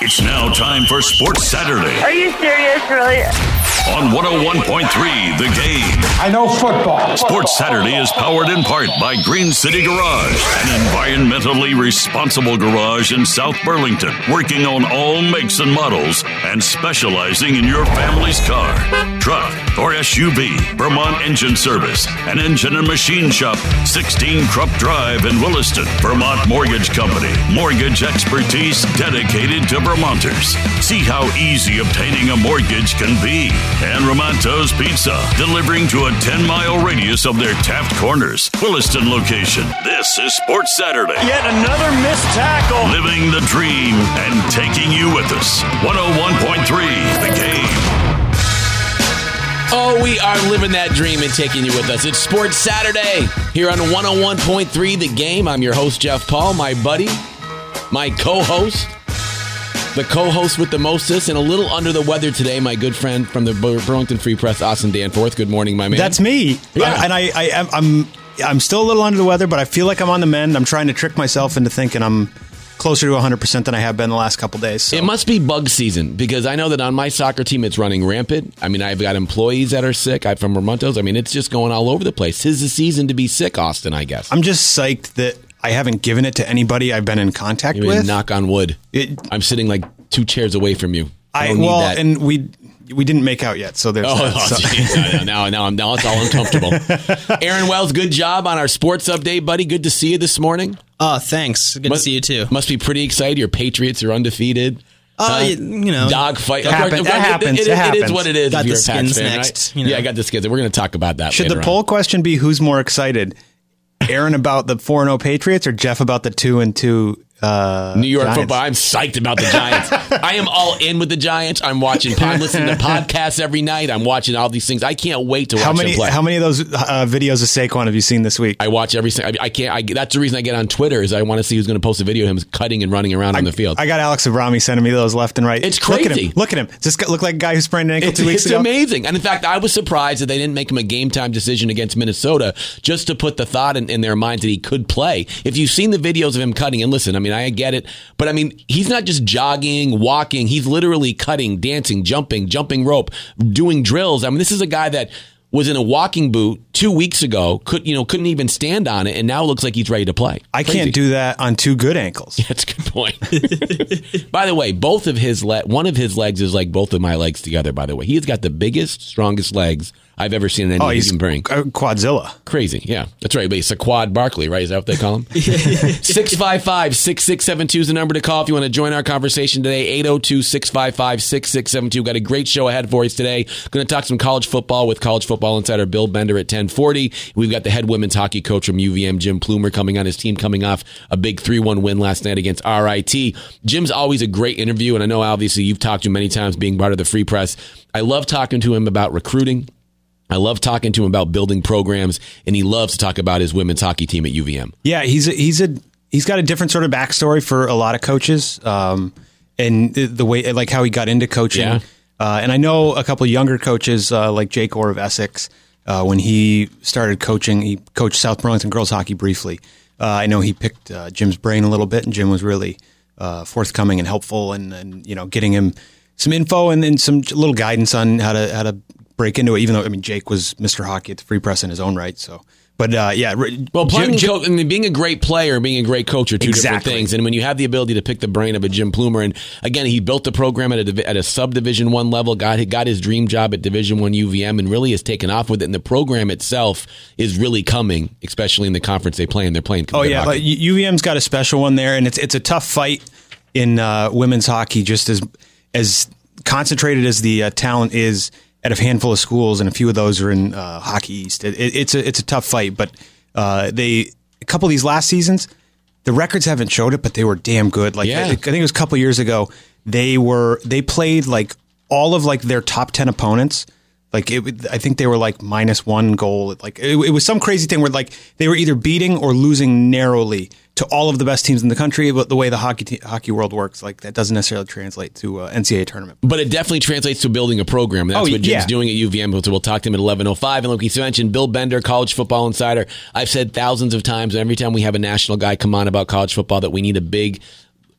It's now time for Sports Saturday. Are you serious, really? On 101.3 The Game. I know football. Sports Saturday is powered in part by Green City Garage, an environmentally responsible garage in South Burlington, working on all makes and models and specializing in your family's car, truck, or SUV. Vermont Engine Service, an engine and machine shop, 16 Krupp Drive in Williston. Vermont Mortgage Company, mortgage expertise dedicated to Vermonters. See how easy obtaining a mortgage can be. And Ramonto's Pizza, delivering to a 10-mile radius of their Taft Corners, Williston location. This is Sports Saturday. Yet another missed tackle. Living the dream and taking you with us. 101.3 The Game. Oh, we are living that dream and taking you with us. It's Sports Saturday here on 101.3 The Game. I'm your host, Jeff Paul, my buddy, my co-host, the co-host with the mostest, and a little under the weather today, my good friend from the Burlington Free Press, Austin Danforth. Good morning, my man. That's me. Yeah. And I'm still a little under the weather, but I feel like I'm on the mend. I'm trying to trick myself into thinking I'm closer to 100% than I have been the last couple days. So. It must be bug season, because I know that on my soccer team it's running rampant. I mean, I've got employees that are sick. I'm from Ramontos. I mean, it's just going all over the place. 'Tis the season to be sick, Austin, I guess. I'm just psyched that I haven't given it to anybody I've been in contact with. Knock on wood. I'm sitting like 2 chairs away from you. I don't need that. And we didn't make out yet, so there's that. Now it's all uncomfortable. Aaron Wells, good job on our sports update, buddy. Good to see you this morning. Thanks. Good to see you too. Must be pretty excited. Your Patriots are undefeated. Dog fight. That happens. It is what it is. Got if you're the a Pats skins fan, next. Right? Yeah, I got the skins. We're going to talk about that. Should the poll question be who's more excited? Aaron about the 4-0 Patriots or Jeff about the 2-2 New York Giants? football? I'm psyched about the Giants. I am all in with the Giants. I'm listening to podcasts every night. I'm watching all these things. I can't wait to watch them play. How many of those videos of Saquon have you seen this week? I watch every single. I can't. That's the reason I get on Twitter, is I want to see who's going to post a video of him cutting and running around on the field. I got Alex Abrami sending me those left and right. It's crazy. Look at him. Does this look like a guy who sprained an ankle 2 weeks ago? It's amazing. And in fact, I was surprised that they didn't make him a game time decision against Minnesota, just to put the thought in their minds that he could play. If you've seen the videos of him cutting, and listen, I mean, I get it. But I mean, he's not just jogging, walking. He's literally cutting, dancing, jumping rope, doing drills. I mean, this is a guy that was in a walking boot 2 weeks ago, couldn't even stand on it, and now looks like he's ready to play. I can't do that on 2 good ankles. Yeah, that's a good point. By the way, one of his legs is like both of my legs together, by the way. He has got the biggest, strongest legs I've ever seen in any human being. Quadzilla. Crazy, yeah. That's right. But he's a Quad Barkley, right? Is that what they call him? 655-6672 is the number to call if you want to join our conversation today. 802-655-6672. Got a great show ahead for us today. Going to talk some college football with College Football Insider Bill Bender at 10:40. We've got the head women's hockey coach from UVM, Jim Plumer, coming on. His team coming off a big 3-1 win last night against RIT. Jim's always a great interview, and I know obviously you've talked to him many times being part of the Free Press. I love talking to him about recruiting. I love talking to him about building programs, and he loves to talk about his women's hockey team at UVM. Yeah, he's got a different sort of backstory for a lot of coaches, and the way, like how he got into coaching. Yeah. And I know a couple of younger coaches like Jake Orr of Essex. When he started coaching, he coached South Burlington girls hockey briefly. I know he picked Jim's brain a little bit, and Jim was really forthcoming and helpful, and getting him some info and some little guidance on how to break into it. Even though, I mean, Jake was Mr. Hockey at the Free Press in his own right. So, but yeah. Well, playing being a great player, being a great coach are two different things. And when you have the ability to pick the brain of a Jim Plumer, and again, he built the program at a sub-Division I level, got his dream job at Division I UVM, and really has taken off with it. And the program itself is really coming, especially in the conference they play in. They're playing. Oh yeah, like UVM's got a special one there, and it's a tough fight in women's hockey. Just as concentrated as the talent is at a handful of schools, and a few of those are in Hockey East. It's a tough fight, but a couple of these last seasons, the records haven't showed it, but they were damn good. Like I think it was a couple of years ago, they played like all of like their top 10 opponents. Like I think they were like -1 goal. Like it was some crazy thing where like they were either beating or losing narrowly to all of the best teams in the country. But the way the hockey world works, like that doesn't necessarily translate to NCAA tournament. But it definitely translates to building a program. That's what Jim's doing at UVM. So we'll talk to him at 11:05. And like he mentioned, Bill Bender, College Football Insider. I've said thousands of times, every time we have a national guy come on about college football, that we need a big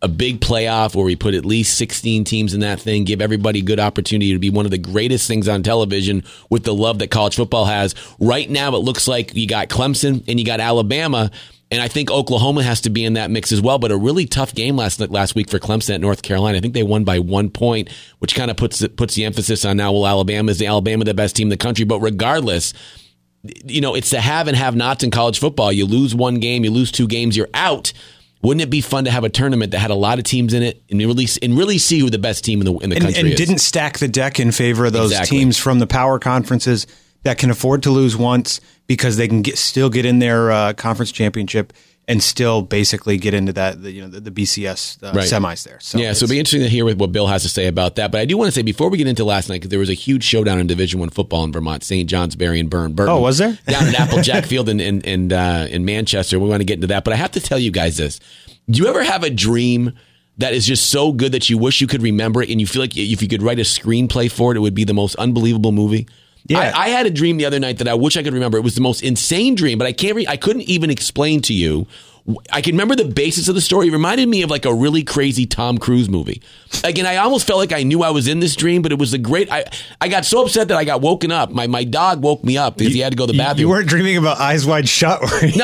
a big playoff where we put at least 16 teams in that thing, give everybody a good opportunity to be one of the greatest things on television with the love that college football has. Right now, it looks like you got Clemson and you got Alabama, and I think Oklahoma has to be in that mix as well. But a really tough game last week for Clemson at North Carolina. I think they won by 1 point, which kind of puts the emphasis on now, well, Alabama the best team in the country. But regardless, it's the have and have-nots in college football. You lose one game, you lose 2 games, you're out. Wouldn't it be fun to have a tournament that had a lot of teams in it and really see who the best team in the country is? And didn't stack the deck in favor of those teams from the power conferences that can afford to lose once because they can still get in their conference championship and still basically get into that the BCS semis there. So it'll be interesting to hear what Bill has to say about that. But I do want to say, before we get into last night, because there was a huge showdown in Division I football in Vermont, St. John's, Barry, and Burton. Oh, was there? Down at Applejack Field in Manchester. We want to get into that. But I have to tell you guys this. Do you ever have a dream that is just so good that you wish you could remember it, and you feel like if you could write a screenplay for it, it would be the most unbelievable movie? Yeah. I had a dream the other night that I wish I could remember. It was the most insane dream, but I couldn't even explain to you. I can remember the basis of the story. It reminded me of like a really crazy Tom Cruise movie. Again, I almost felt like I knew I was in this dream, but it was I got so upset that I got woken up. My dog woke me up because he had to go to the bathroom. You weren't dreaming about Eyes Wide Shut, were you? No,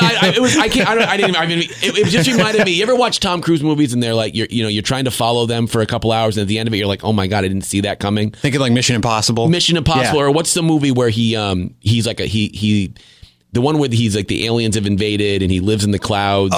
it just reminded me. You ever watch Tom Cruise movies and they're like, you're trying to follow them for a couple hours, and at the end of it, you're like, oh my God, I didn't see that coming. Thinking like Mission Impossible. Yeah. Or what's the movie where he's like the one where he's like the aliens have invaded and he lives in the clouds.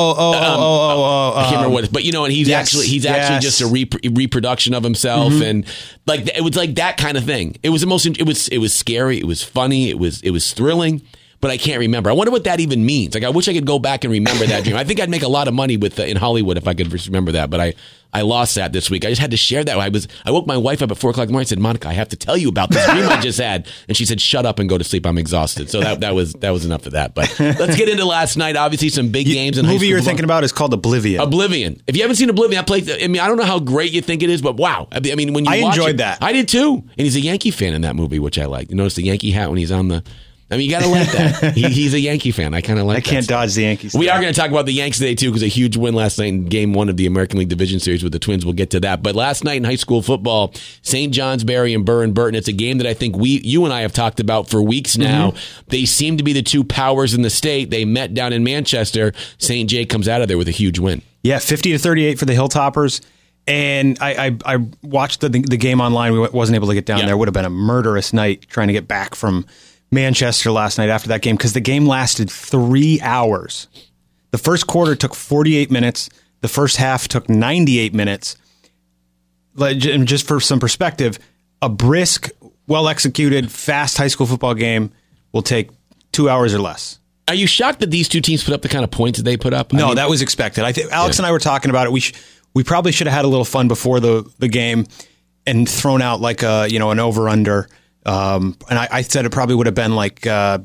I can't remember what, but and he's actually just a reproduction of himself, and like it was like that kind of thing. It was it was scary, it was funny, it was thrilling, but I can't remember. I wonder what that even means. Like I wish I could go back and remember that dream. I think I'd make a lot of money in Hollywood if I could remember that, but I lost that this week. I just had to share that. I woke my wife up at 4:00 in the morning and said, Monica, I have to tell you about this dream I just had. And she said, shut up and go to sleep. I'm exhausted. So that was enough of that. But let's get into last night. Obviously, some big games in high school. The movie you're thinking about is called Oblivion. If you haven't seen Oblivion, I don't know how great you think it is, but wow. I mean, when you watch enjoyed that. I did too. And he's a Yankee fan in that movie, which I like. You notice the Yankee hat when he's on the... you got to like that. He's a Yankee fan. I kind of like that. I can't dodge the Yankees. We are going to talk about the Yanks today, too, because a huge win last night in Game 1 of the American League Division Series with the Twins. We'll get to that. But last night in high school football, St. John's, Barry, and Burton. It's a game that I think you and I have talked about for weeks now. They seem to be the two powers in the state. They met down in Manchester. St. J comes out of there with a huge win. Yeah, 50-38 for the Hilltoppers. And I watched the game online. We wasn't able to get down there. It would have been a murderous night trying to get back from Manchester last night after that game, because the game lasted 3 hours. The first quarter took 48 minutes. The first half took 98 minutes. And just for some perspective, a brisk, well-executed, fast high school football game will take 2 hours or less. Are you shocked that these two teams put up the kind of points that they put up? No, that was expected. I think Alex and I were talking about it. We probably should have had a little fun before the game and thrown out like an over-under. And I said it probably would have been like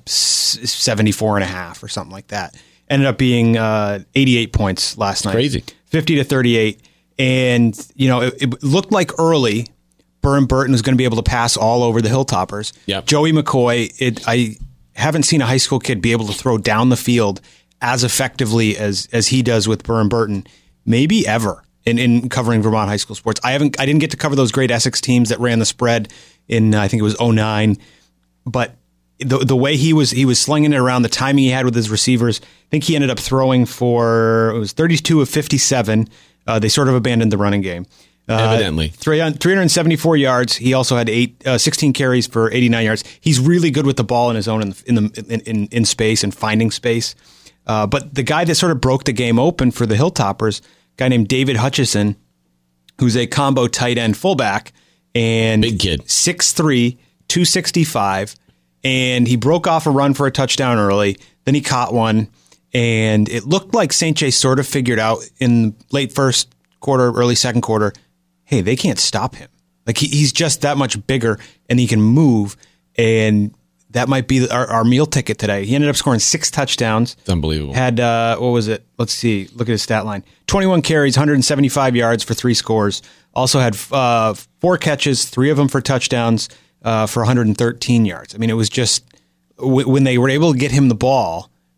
74.5 or something like that. Ended up being 88 points last night. Crazy. 50-38. And, it looked like early Burton was going to be able to pass all over the Hilltoppers. Yep. Joey McCoy, I haven't seen a high school kid be able to throw down the field as effectively as he does with Burton, maybe ever in covering Vermont high school sports. I didn't get to cover those great Essex teams that ran the spread in, I think it was 2009, but the way he was slinging it around, the timing he had with his receivers, I think he ended up throwing for, it was 32 of 57. They sort of abandoned the running game. Evidently. 374 yards. He also had 16 carries for 89 yards. He's really good with the ball in his own in space and finding space. But the guy that sort of broke the game open for the Hilltoppers, a guy named David Hutchison, who's a combo tight end fullback, and big kid, 6'3", 265, and he broke off a run for a touchdown early. Then he caught one, and it looked like St. J sort of figured out in late first quarter, early second quarter, hey, they can't stop him. Like he's just that much bigger, and he can move, and that might be our meal ticket today. He ended up scoring 6 touchdowns. It's unbelievable. Had, what was it? Let's see. Look at his stat line. 21 carries, 175 yards for 3 scores. Also had 4 catches, 3 of them for touchdowns for 113 yards. I mean, it was just, when they were able to get him the ball,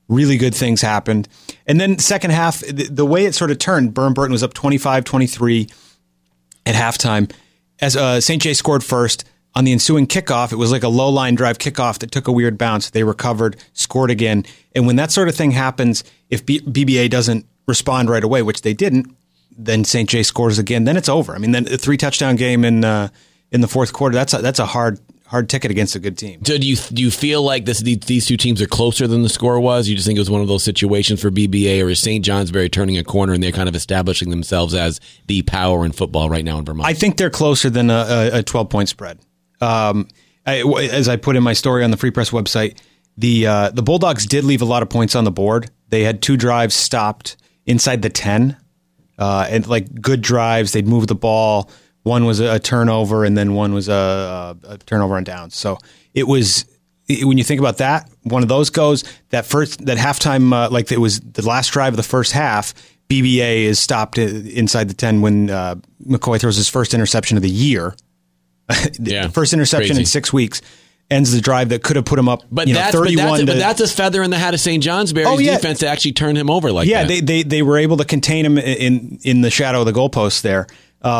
really good things happened. And then second half, the way it sort of turned, Burton was up 25-23 at halftime. As St. J scored first, on the ensuing kickoff, it was like a low-line drive kickoff that took a weird bounce. They recovered, scored again. And when that sort of thing happens, if BBA doesn't respond right away, which they didn't, then St. J scores again. Then it's over. I mean, then a 3-touchdown game in the fourth quarter, that's a hard ticket against a good team. So do you feel like these two teams are closer than the score was? You just think it was one of those situations for BBA, or is St. Johnsbury turning a corner and they're kind of establishing themselves as the power in football right now in Vermont? I think they're closer than a 12-point spread. As I put in my story on the Free Press website, the Bulldogs did leave a lot of points on the board. They had 2 drives stopped inside the 10, and like good drives. They'd move the ball. One was a turnover, and then one was a turnover on downs. So it was, when you think about that, one of those goes. That halftime, like it was the last drive of the first half, BBA is stopped inside the 10 when McCoy throws his first interception of the year. The first interception crazy. in 6 weeks ends the drive that could have put him up. But 31. But that's a feather in the hat of St. Johnsbury's defense to actually turn him over like that. Yeah, they were able to contain him in the shadow of the goalpost there.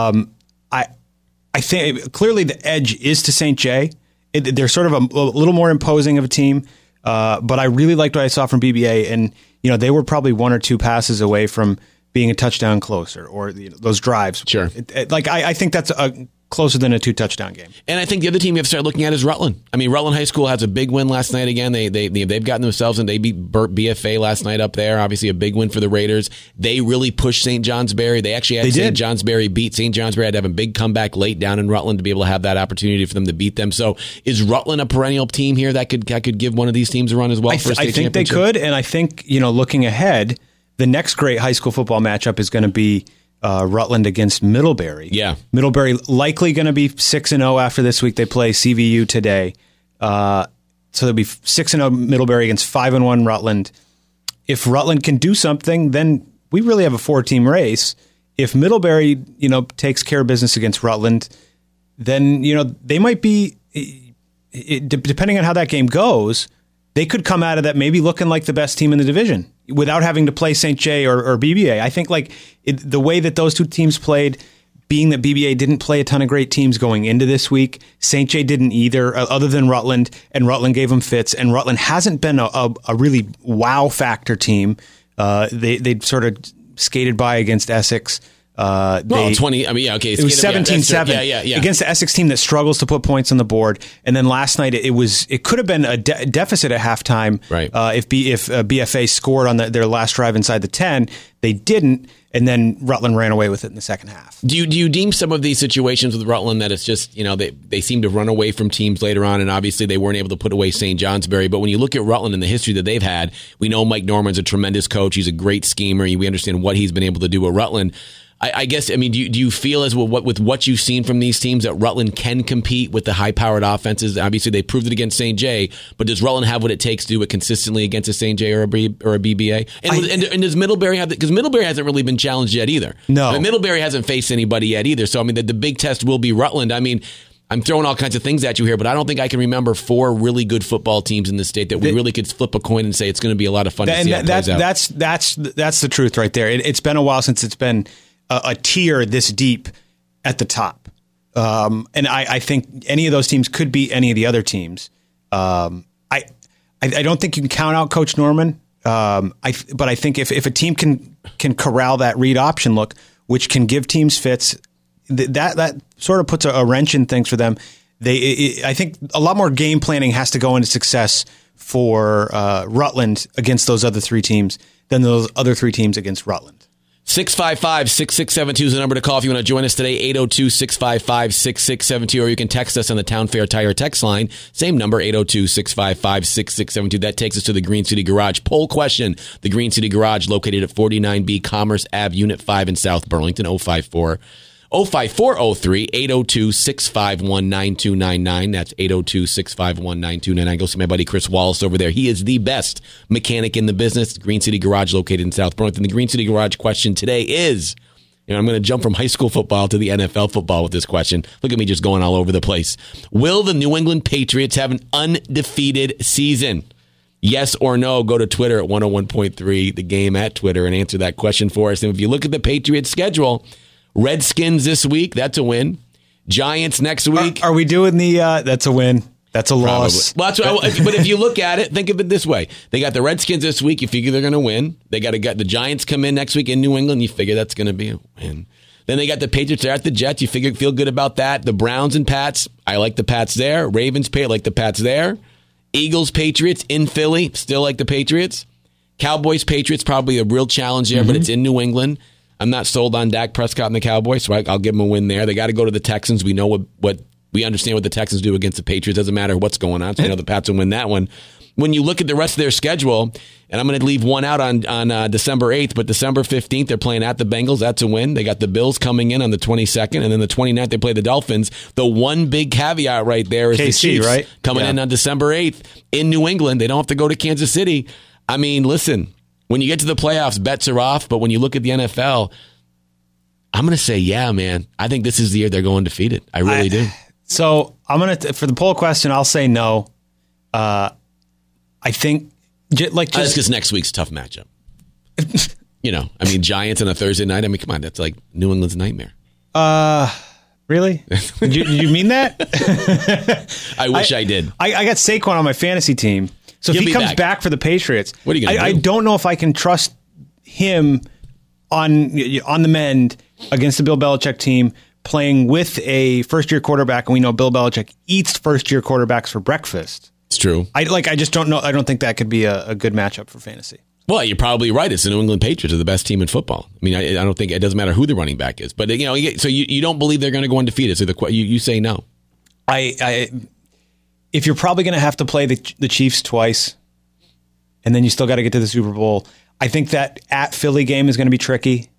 I think clearly the edge is to St. J. They're sort of a little more imposing of a team, but I really liked what I saw from BBA, and they were probably 1 or 2 passes away from being a touchdown closer, or those drives. Sure, I think that's closer than a 2-touchdown game. And I think the other team you have to start looking at is Rutland. I mean, Rutland High School has a big win last night again. They've gotten themselves, and they beat BFA last night up there. Obviously a big win for the Raiders. They really pushed St. Johnsbury. They actually had St. Johnsbury beat. St. Johnsbury had to have a big comeback late down in Rutland to be able to have that opportunity for them to beat them. So is Rutland a perennial team here that could give one of these teams a run as well for a state championship? I think they could, and I think, looking ahead, the next great high school football matchup is going to be Rutland against Middlebury. Yeah. Middlebury likely going to be 6-0 after this week. They play CVU today. So they'll be 6-0 Middlebury against 5-1 Rutland. If Rutland can do something, then we really have a 4-team race. If Middlebury, takes care of business against Rutland, then, they might be, depending on how that game goes, they could come out of that maybe looking like the best team in the division without having to play St. J or BBA. I think the way that those two teams played, being that BBA didn't play a ton of great teams going into this week, St. J didn't either, other than Rutland, and Rutland gave them fits, and Rutland hasn't been a really wow factor team. They sort of skated by against Essex. 20. I mean, yeah, okay. It was 17-7 against the Essex team that struggles to put points on the board. And then last night it could have been a deficit at halftime. Right. If BFA scored on their last drive inside the 10, they didn't. And then Rutland ran away with it in the second half. Do you deem some of these situations with Rutland that it's just, they seem to run away from teams later on, and obviously they weren't able to put away St. Johnsbury. But when you look at Rutland and the history that they've had, we know Mike Norman's a tremendous coach. He's a great schemer. We understand what he's been able to do at Rutland. I guess, do you feel as well with what you've seen from these teams that Rutland can compete with the high-powered offenses? Obviously, they proved it against St. J, but does Rutland have what it takes to do it consistently against a St. J or a BBA? And does Middlebury have, because Middlebury hasn't really been challenged yet either. No. But Middlebury hasn't faced anybody yet either. So, the big test will be Rutland. I'm throwing all kinds of things at you here, but I don't think I can remember 4 really good football teams in the state that we really could flip a coin and say it's going to be a lot of fun to see how it plays out. That's the truth right there. It's been a while since it's been a tier this deep at the top. And I think any of those teams could beat any of the other teams. I don't think you can count out Coach Norman. But I think if a team can corral that read option look, which can give teams fits, that sort of puts a wrench in things for them. I think a lot more game planning has to go into success for Rutland against those other 3 teams than those other 3 teams against Rutland. 655-6672 is the number to call if you want to join us today, 802-655-6672, or you can text us on the Town Fair Tire text line, same number, 802-655-6672. That takes us to the Green City Garage. Poll question, the Green City Garage located at 49B Commerce Ave, Unit 5 in South Burlington, 05403, 802-651-9299. That's 802-651-9299. Go see my buddy Chris Wallace over there. He is the best mechanic in the business. Green City Garage located in South Burlington. The Green City Garage question today is, I'm going to jump from high school football to the NFL football with this question. Look at me just going all over the place. Will the New England Patriots have an undefeated season? Yes or no, go to Twitter at 101.3 The Game at Twitter and answer that question for us. And if you look at the Patriots schedule, Redskins this week, that's a win. Giants next week. Are we doing the that's a win? That's a loss. Well, but if you look at it, think of it this way. They got the Redskins this week. You figure they're going to win. They got the Giants come in next week in New England. You figure that's going to be a win. Then they got the Patriots. They're at the Jets. You feel good about that. The Browns and Pats. I like the Pats there. Ravens, like the Pats there. Eagles, Patriots in Philly. Still like the Patriots. Cowboys, Patriots, probably a real challenge there, but it's in New England. I'm not sold on Dak Prescott and the Cowboys, so I'll give them a win there. They got to go to the Texans. We know what we understand what the Texans do against the Patriots. Doesn't matter what's going on. So I know the Pats will win that one. When you look at the rest of their schedule, and I'm going to leave one out on December 8th, but December 15th, they're playing at the Bengals. That's a win. They got the Bills coming in on the 22nd, and then the 29th, they play the Dolphins. The one big caveat right there is KC, the Chiefs right? coming in on December 8th in New England. They don't have to go to Kansas City. I mean, listen, when you get to the playoffs, bets are off, but when you look at the NFL, I'm going to say, yeah, man. I think this is the year they're going undefeated. I really do. So I'm going to, for the poll question, I'll say no. I think just because next week's a tough matchup. Giants on a Thursday night. I mean, come on, that's like New England's nightmare. Really? Did you mean that? I wish I did. I got Saquon on my fantasy team. So if he comes back for the Patriots, what are you going to do? I don't know if I can trust him on the mend against the Bill Belichick team playing with a first-year quarterback, and we know Bill Belichick eats first-year quarterbacks for breakfast. It's true. I just don't know. I don't think that could be a good matchup for fantasy. Well, you're probably right. It's the New England Patriots are the best team in football. I mean, I don't think it doesn't matter who the running back is. But so you don't believe they're going to go undefeated. So you say no. If you're probably going to have to play the Chiefs twice, and then you still got to get to the Super Bowl, I think that at Philly game is going to be tricky.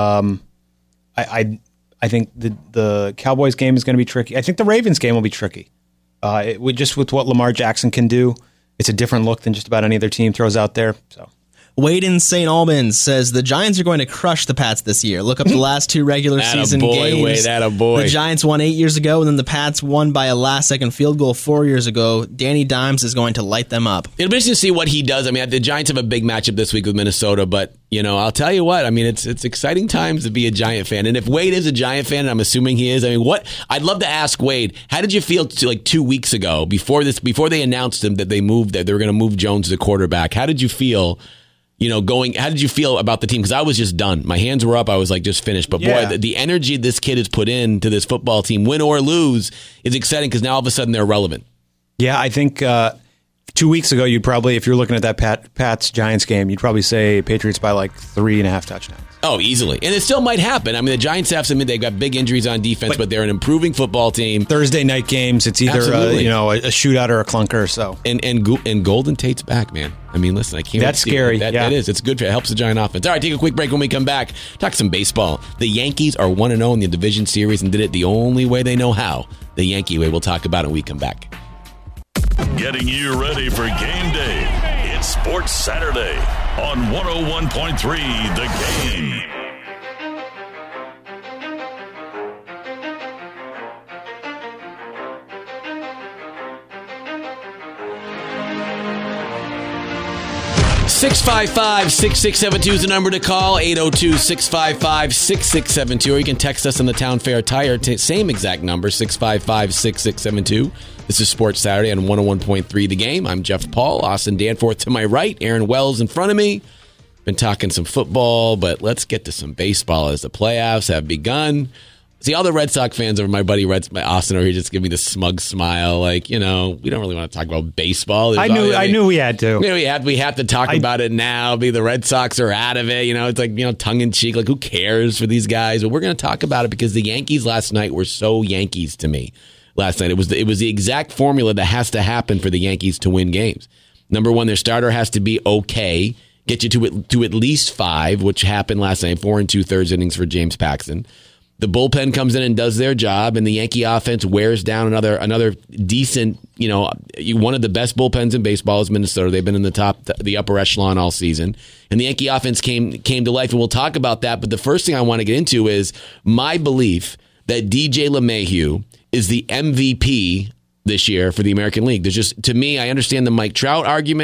I think the Cowboys game is going to be tricky. I think the Ravens game will be tricky. Just with what Lamar Jackson can do, it's a different look than just about any other team throws out there. So. Wade in St. Albans says the Giants are going to crush the Pats this year. Look up the last two regular season games. Wade, the Giants won 8 years ago, and then the Pats won by a last-second field goal 4 years ago. Danny Dimes is going to light them up. It'll be interesting to see what he does. I mean, the Giants have a big matchup this week with Minnesota, but I'll tell you what. I mean, it's exciting times to be a Giant fan. And if Wade is a Giant fan, and I'm assuming he is, I mean, I'd love to ask Wade, how did you feel 2 weeks ago before they announced him that they were going to move Jones to quarterback? How did you feel? How did you feel about the team? Because I was just done. My hands were up. I was just finished. But boy, the energy this kid has put into this football team, win or lose, is exciting because now all of a sudden they're relevant. Yeah, I think 2 weeks ago, you'd probably, if you're looking at that Pats Giants game, you'd probably say Patriots by 3.5 touchdowns. Oh, easily. And it still might happen. I mean, the Giants have they've got big injuries on defense, but they're an improving football team. Thursday night games, it's either a shootout or a clunker. So and Golden Tate's back, man. I mean, listen, I can't. That's scary. That is. It's good. It helps the Giant offense. All right, take a quick break. When we come back, talk some baseball. The Yankees are 1-0 in the division series and did it the only way they know how. The Yankee way. We'll talk about it when we come back. Getting you ready for game day. It's Sports Saturday on 101.3 The Game. (655-6672) is the number to call. 802-655-6672. Or you can text us on the Town Fair Tire. Same exact number, 655-6672. This is Sports Saturday on 101.3 The Game. I'm Jeff Paul. Austin Danforth to my right. Aaron Wells in front of me. Been talking some football, but let's get to some baseball as the playoffs have begun. See, all the Red Sox fans over my buddy Austin over here just give me this smug smile. We don't really want to talk about baseball. I knew we had to. We have to talk about it now. The Red Sox are out of it. It's tongue in cheek. Who cares for these guys? But we're going to talk about it because the Yankees last night were so Yankees to me. Last night, it was the exact formula that has to happen for the Yankees to win games. Number one, their starter has to be okay, get you to at least 5, which happened last night. 4 2/3 innings for James Paxton. The bullpen comes in and does their job, and the Yankee offense wears down another decent, one of the best bullpens in baseball is Minnesota. They've been in the upper echelon all season. And the Yankee offense came to life, and we'll talk about that. But the first thing I want to get into is my belief that DJ LeMahieu is the MVP this year for the American League. There's just, to me, I understand the Mike Trout argument.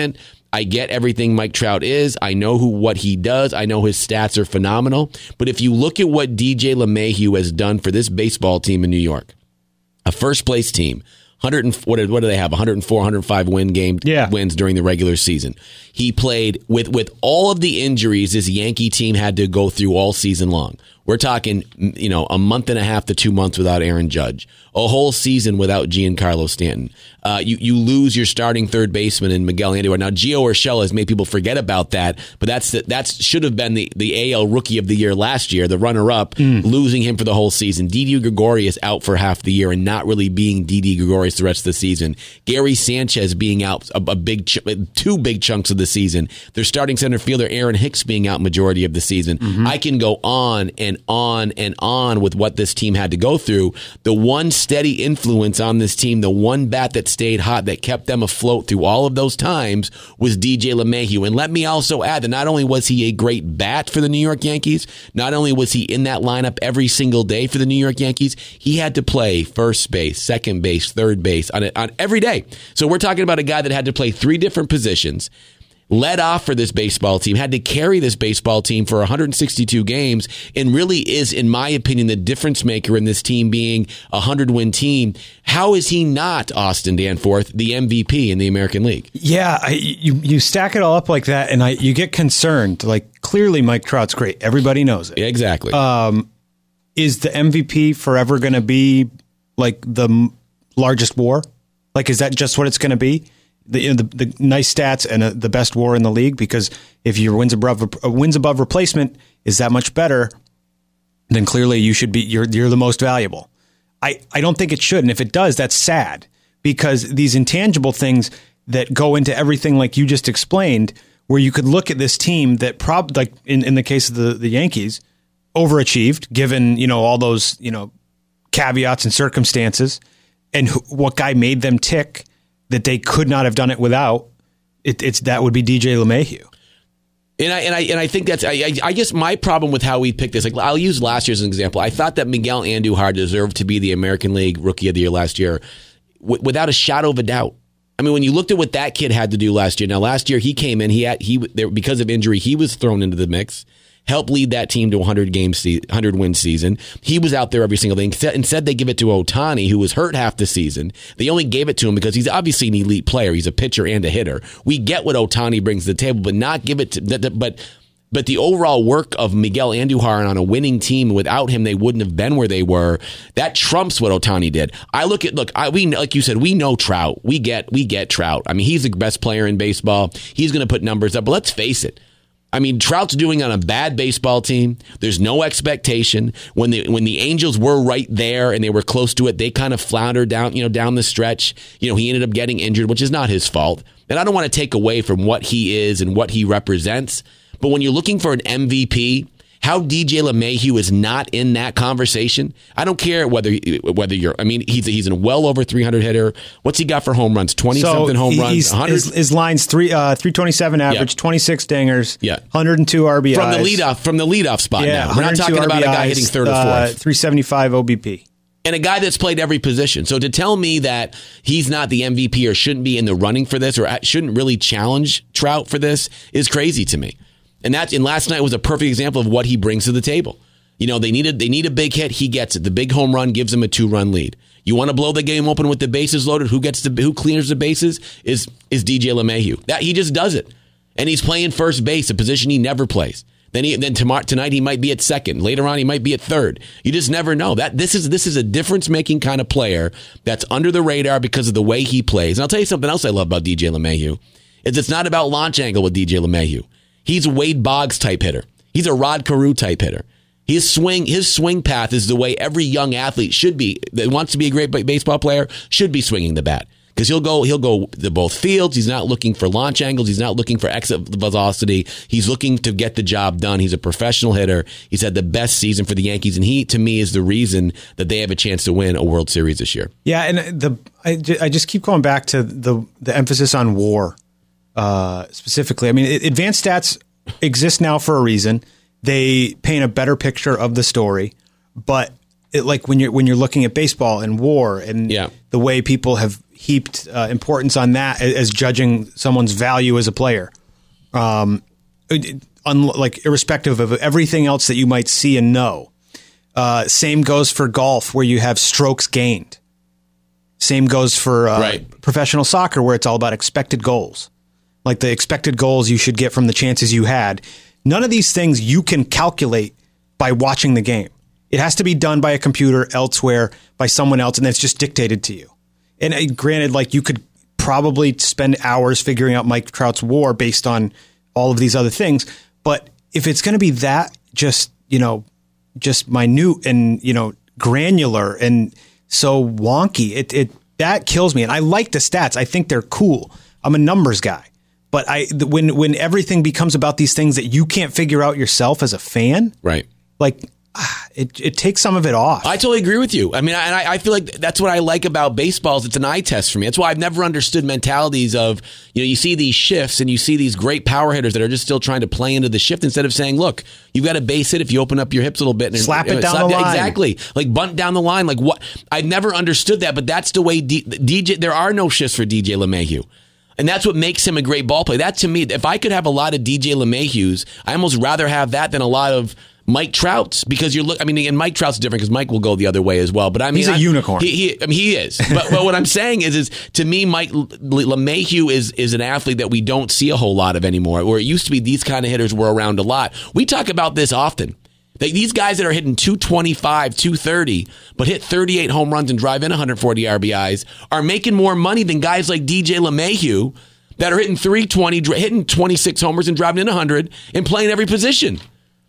I get everything Mike Trout is. I know what he does. I know his stats are phenomenal. But if you look at what DJ LeMahieu has done for this baseball team in New York, a first-place team, what do they have? 104, 105 wins during the regular season. He played with all of the injuries this Yankee team had to go through all season long. We're talking, a month and a half to 2 months without Aaron Judge, a whole season without Giancarlo Stanton. You lose your starting third baseman in Miguel Andujar. Now, Gio Urshela has made people forget about that, but that should have been the AL Rookie of the Year last year, the runner-up, losing him for the whole season. Didi Gregorius out for half the year and not really being Didi Gregorius the rest of the season. Gary Sanchez being out two big chunks of the season. Their starting center fielder Aaron Hicks being out majority of the season. I can go on and on and on with what this team had to go through. The one steady influence on this team, the one bat that stayed hot, that kept them afloat through all of those times, was DJ LeMahieu. And let me also add that not only was he a great bat for the New York Yankees, not only was he in that lineup every single day for the New York Yankees, he had to play first base, second base, third base on every day. So we're talking about a guy that had to play 3 different positions, led off for this baseball team, had to carry this baseball team for 162 games, and really is, in my opinion, the difference maker in this team being a 100-win team. How is he not, Austin Danforth, the MVP in the American League? Yeah, you stack it all up like that, and you get concerned. Like, clearly Mike Trout's great. Everybody knows it. Exactly. Is the MVP forever going to be like the largest WAR? Like, is that just what it's going to be? The nice stats and the best WAR in the league? Because if your wins above replacement is that much better, then clearly you're the most valuable. I don't think it should, and if it does, that's sad, because these intangible things that go into everything, like you just explained, where you could look at this team that like in the case of the Yankees, overachieved given all those caveats and circumstances, and what guy made them tick that they could not have done it without. That would be DJ LeMahieu. And I think that's I guess my problem with how we picked this. Like, I'll use last year as an example. I thought that Miguel Andujar deserved to be the American League Rookie of the Year last year, without a shadow of a doubt. I mean, when you looked at what that kid had to do last year. Now, last year he came in. Because of injury, he was thrown into the mix. Helped lead that team to a 100-win season. He was out there every single day. Instead, they give it to Ohtani, who was hurt half the season. They only gave it to him because he's obviously an elite player. He's a pitcher and a hitter. We get what Ohtani brings to the table, but not give it to. But the overall work of Miguel Andujar on a winning team, without him, they wouldn't have been where they were. That trumps what Ohtani did. Like you said, we know Trout. We get Trout. I mean, he's the best player in baseball. He's going to put numbers up. But let's face it. I mean, Trout's doing on a bad baseball team. There's no expectation. When the Angels were right there and they were close to it, they kind of floundered down the stretch. He ended up getting injured, which is not his fault. And I don't want to take away from what he is and what he represents. But when you're looking for an MVP, how DJ LeMahieu is not in that conversation, I don't care whether you're. I mean, he's a well over 300 hitter. What's he got for home runs? 20-something home runs. His line's 327 average, 26 dingers, 102 RBIs from the leadoff spot. Now we're not talking about a guy hitting third or fourth. 375 OBP. And a guy that's played every position. So to tell me that he's not the MVP or shouldn't be in the running for this or shouldn't really challenge Trout for this is crazy to me. And last night was a perfect example of what he brings to the table. They need a big hit. He gets it. The big home run gives him a 2-run lead. You want to blow the game open with the bases loaded? Who clears the bases is DJ LeMahieu. That he just does it, and he's playing first base, a position he never plays. Then tonight he might be at second. Later on he might be at third. You just never know. This is a difference making kind of player that's under the radar because of the way he plays. And I'll tell you something else I love about DJ LeMahieu is it's not about launch angle with DJ LeMahieu. He's a Wade Boggs type hitter. He's a Rod Carew type hitter. His swing path is the way every young athlete should be that wants to be a great baseball player should be swinging the bat, because he'll go to both fields. He's not looking for launch angles. He's not looking for exit velocity. He's looking to get the job done. He's a professional hitter. He's had the best season for the Yankees, and he, to me, is the reason that they have a chance to win a World Series this year. Yeah, and I just keep going back to the emphasis on WAR. Specifically, I mean, advanced stats exist now for a reason. They paint a better picture of the story, but like when you're looking at baseball and WAR and the way people have heaped importance on that as judging someone's value as a player, like irrespective of everything else that you might see and know. Same goes for golf, where you have strokes gained. Same goes for professional soccer, where it's all about expected goals, like the expected goals you should get from the chances you had. None of these things you can calculate by watching the game. It has to be done by a computer elsewhere, by someone else, and it's just dictated to you. And granted, like, you could probably spend hours figuring out Mike Trout's WAR based on all of these other things. But if it's going to be that just minute and, granular and so wonky, it that kills me. And I like the stats. I think they're cool. I'm a numbers guy. But when everything becomes about these things that you can't figure out yourself as a fan, right? Like, it takes some of it off. I totally agree with you. I mean, I feel like that's what I like about baseball is it's an eye test for me. That's why I've never understood mentalities of, you see these shifts and you see these great power hitters that are just still trying to play into the shift instead of saying, look, you've got to base it if you open up your hips a little bit. And slap it down the line. Exactly. Like bunt down the line. Like what? I've never understood that, but that's the way DJ, there are no shifts for DJ LeMahieu. And that's what makes him a great ball player. That, to me, if I could have a lot of DJ LeMahieu's, I almost rather have that than a lot of Mike Trout's, because and Mike Trout's different because Mike will go the other way as well. But I mean, he's a unicorn. He is. But what I'm saying is to me, Mike LeMahieu is an athlete that we don't see a whole lot of anymore. Where it used to be these kind of hitters were around a lot. We talk about this often. These guys that are hitting 225, 230, but hit 38 home runs and drive in 140 RBIs are making more money than guys like DJ LeMahieu that are hitting 320, hitting 26 homers and driving in 100 and playing every position.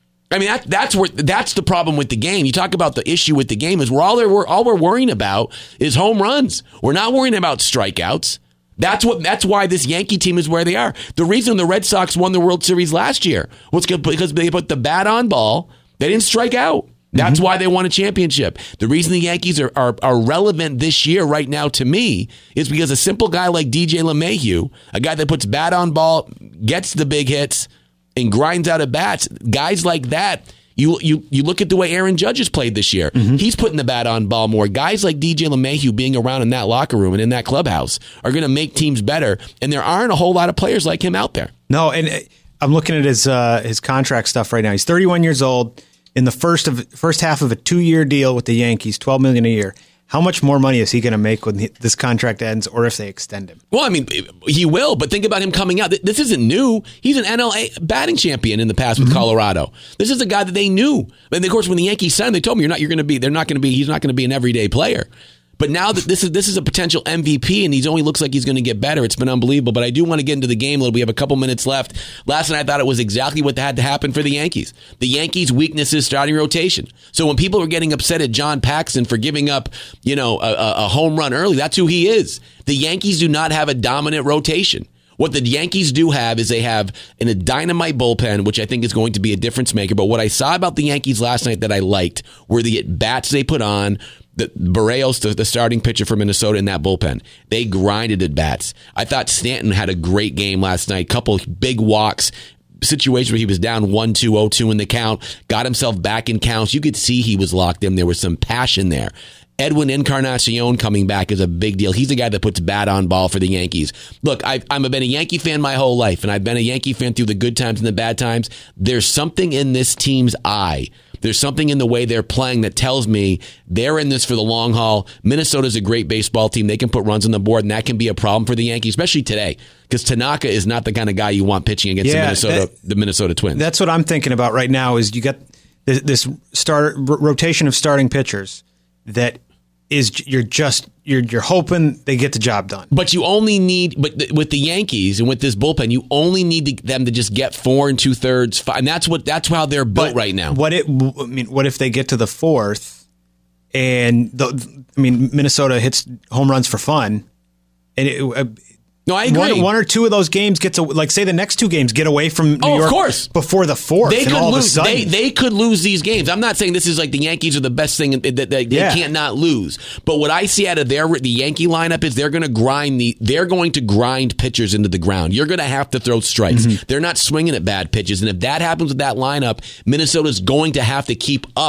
I mean, that's the problem with the game. You talk about the issue with the game is all we're worrying about is home runs. We're not worrying about strikeouts. That's why this Yankee team is where they are. The reason the Red Sox won the World Series last year was because they put the bat on ball. They didn't strike out. That's why they won a championship. The reason the Yankees are relevant this year right now to me is because a simple guy like DJ LeMahieu, a guy that puts bat on ball, gets the big hits, and grinds out at bats, guys like that, you look at the way Aaron Judge has played this year. He's putting the bat on ball more. Guys like DJ LeMahieu being around in that locker room and in that clubhouse are going to make teams better, and there aren't a whole lot of players like him out there. No, and I'm looking at his contract stuff right now. He's 31 years old. In the first half of a 2-year deal with the Yankees, $12 million a year. How much more money is he going to make when this contract ends, or if they extend him? Well, I mean, he will, but think about him coming out. This isn't new. He's an NL batting champion in the past with Colorado. This is a guy that they knew. And of course, when the Yankees signed him, they told him he's not going to be an everyday player. But now that this is a potential MVP, and he only looks like he's going to get better. It's been unbelievable. But I do want to get into the game a little. We have a couple minutes left. Last night I thought it was exactly what had to happen for the Yankees. The Yankees' weakness is starting rotation. So when people are getting upset at John Paxson for giving up, a home run early, that's who he is. The Yankees do not have a dominant rotation. What the Yankees do have is they have a dynamite bullpen, which I think is going to be a difference maker. But what I saw about the Yankees last night that I liked were the at-bats they put on. Barrios, the starting pitcher for Minnesota in that bullpen, they grinded at bats. I thought Stanton had a great game last night. Couple big walks, situation where he was down 1-2, 0-2 in the count, got himself back in counts. You could see he was locked in. There was some passion there. Edwin Encarnacion coming back is a big deal. He's the guy that puts bat on ball for the Yankees. Look, I've been a Yankee fan my whole life, and I've been a Yankee fan through the good times and the bad times. There's something in this team's eye. There's something in the way they're playing that tells me they're in this for the long haul. Minnesota's a great baseball team. They can put runs on the board, and that can be a problem for the Yankees, especially today, because Tanaka is not the kind of guy you want pitching against the Minnesota Twins. That's what I'm thinking about right now is you got this rotation of starting pitchers that is you're hoping they get the job done. But you only need, with the Yankees and with this bullpen, you only need them to just get 4 2/3, and that's how they're built right now. What if they get to the fourth, and Minnesota hits home runs for fun, and no, I agree. One or two of those games say the next 2 games get away from New York of course. Before the fourth. They and could all lose. Of a sudden, they could lose these games. I'm not saying this is like the Yankees are the best thing that they can't not lose. But what I see out of the Yankee lineup is they're going to grind pitchers into the ground. You're going to have to throw strikes. Mm-hmm. They're not swinging at bad pitches, and if that happens with that lineup, Minnesota's going to have to keep up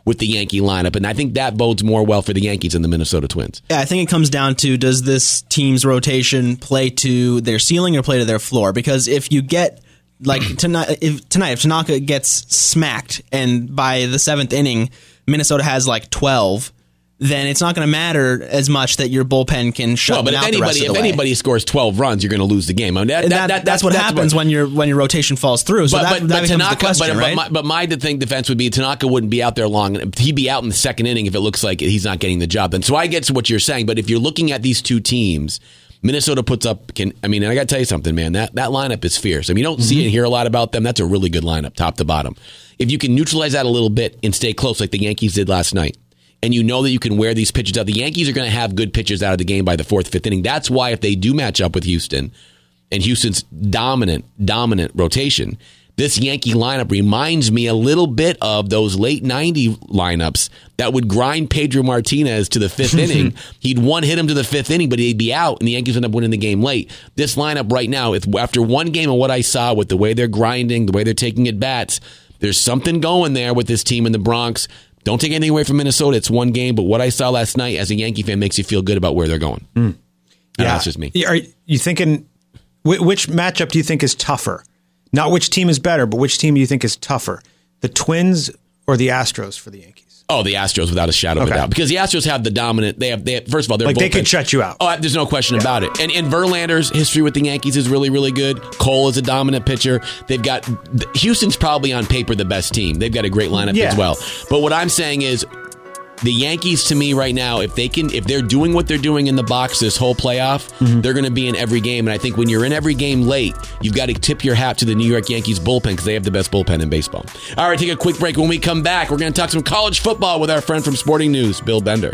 with the Yankee lineup. And I think that bodes more well for the Yankees than the Minnesota Twins. Yeah, I think it comes down to, does this team's rotation play to their ceiling or play to their floor? Because if you get, like tonight, if Tanaka gets smacked and by the 7th inning, Minnesota has like 12, then it's not going to matter as much that your bullpen can shut them out the rest of the way. If anybody scores 12 runs, you're going to lose the game. I mean, that's what happens when your rotation falls through. So that becomes Tanaka, the question, right? But my defense would be Tanaka wouldn't be out there long. He'd be out in the 2nd inning if it looks like he's not getting the job done. So I get to what you're saying. But if you're looking at these two teams, Minnesota puts up. And I got to tell you something, man. That lineup is fierce. I mean, you don't see and hear a lot about them. That's a really good lineup, top to bottom. If you can neutralize that a little bit and stay close, like the Yankees did last night, and you know that you can wear these pitchers out. The Yankees are going to have good pitchers out of the game by the 4th, 5th inning. That's why if they do match up with Houston, and Houston's dominant rotation, this Yankee lineup reminds me a little bit of those late 90 lineups that would grind Pedro Martinez to the 5th inning. He'd one hit him to the 5th inning, but he'd be out, and the Yankees end up winning the game late. This lineup right now, after one game of what I saw with the way they're grinding, the way they're taking at bats, there's something going there with this team in the Bronx. Don't take anything away from Minnesota. It's one game, but what I saw last night as a Yankee fan makes you feel good about where they're going. Yeah, that's just me. Are you thinking, which matchup do you think is tougher? Not which team is better, but which team do you think is tougher? The Twins or the Astros for the Yankees? Oh, the Astros without a shadow of a doubt. Because the Astros have the dominant, they have first of all, they're they can shut you out. Oh, there's no question about it. And Verlander's history with the Yankees is really, really good. Cole is a dominant pitcher. They've got, Houston's probably on paper the best team. They've got a great lineup as well. But what I'm saying is, the Yankees, to me right now, if they're doing what they're doing in the box this whole playoff, they're going to be in every game. And I think when you're in every game late, you've got to tip your hat to the New York Yankees bullpen because they have the best bullpen in baseball. All right, take a quick break. When we come back, we're going to talk some college football with our friend from Sporting News, Bill Bender.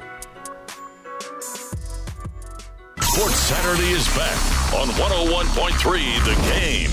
Sports Saturday is back on 101.3 The Game.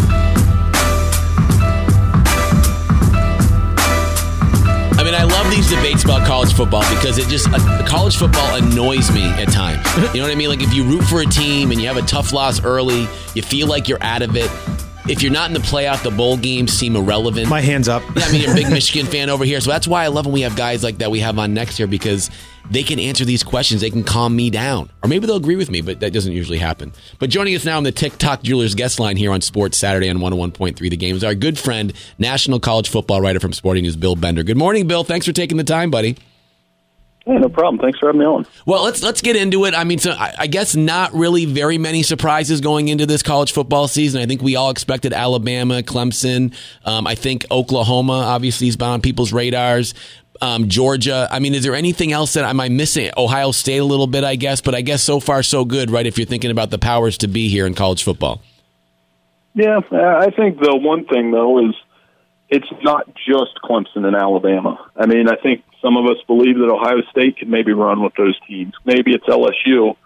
I mean, I love these debates about college football because college football annoys me at times. You know what I mean? Like if you root for a team and you have a tough loss early, you feel like you're out of it. If you're not in the playoff, the bowl games seem irrelevant. My hands up. Yeah, I mean, you're a big Michigan fan over here. So that's why I love when we have guys like that we have on next year because they can answer these questions. They can calm me down. Or maybe they'll agree with me, but that doesn't usually happen. But joining us now on the TikTok Jewelers guest line here on Sports Saturday on 101.3 The Game is our good friend, national college football writer from Sporting News, Bill Bender. Good morning, Bill. Thanks for taking the time, buddy. Yeah, no problem. Thanks for having me on. Well, let's get into it. I mean, so I guess not really very many surprises going into this college football season. I think we all expected Alabama, Clemson. I think Oklahoma obviously has been on people's radars. Georgia. I mean, is there anything else that am I missing? Ohio State a little bit, I guess. But I guess so far so good, right? If you're thinking about the powers to be here in college football. Yeah, I think the one thing though is it's not just Clemson and Alabama. I mean, I think some of us believe that Ohio State could maybe run with those teams. Maybe it's LSU.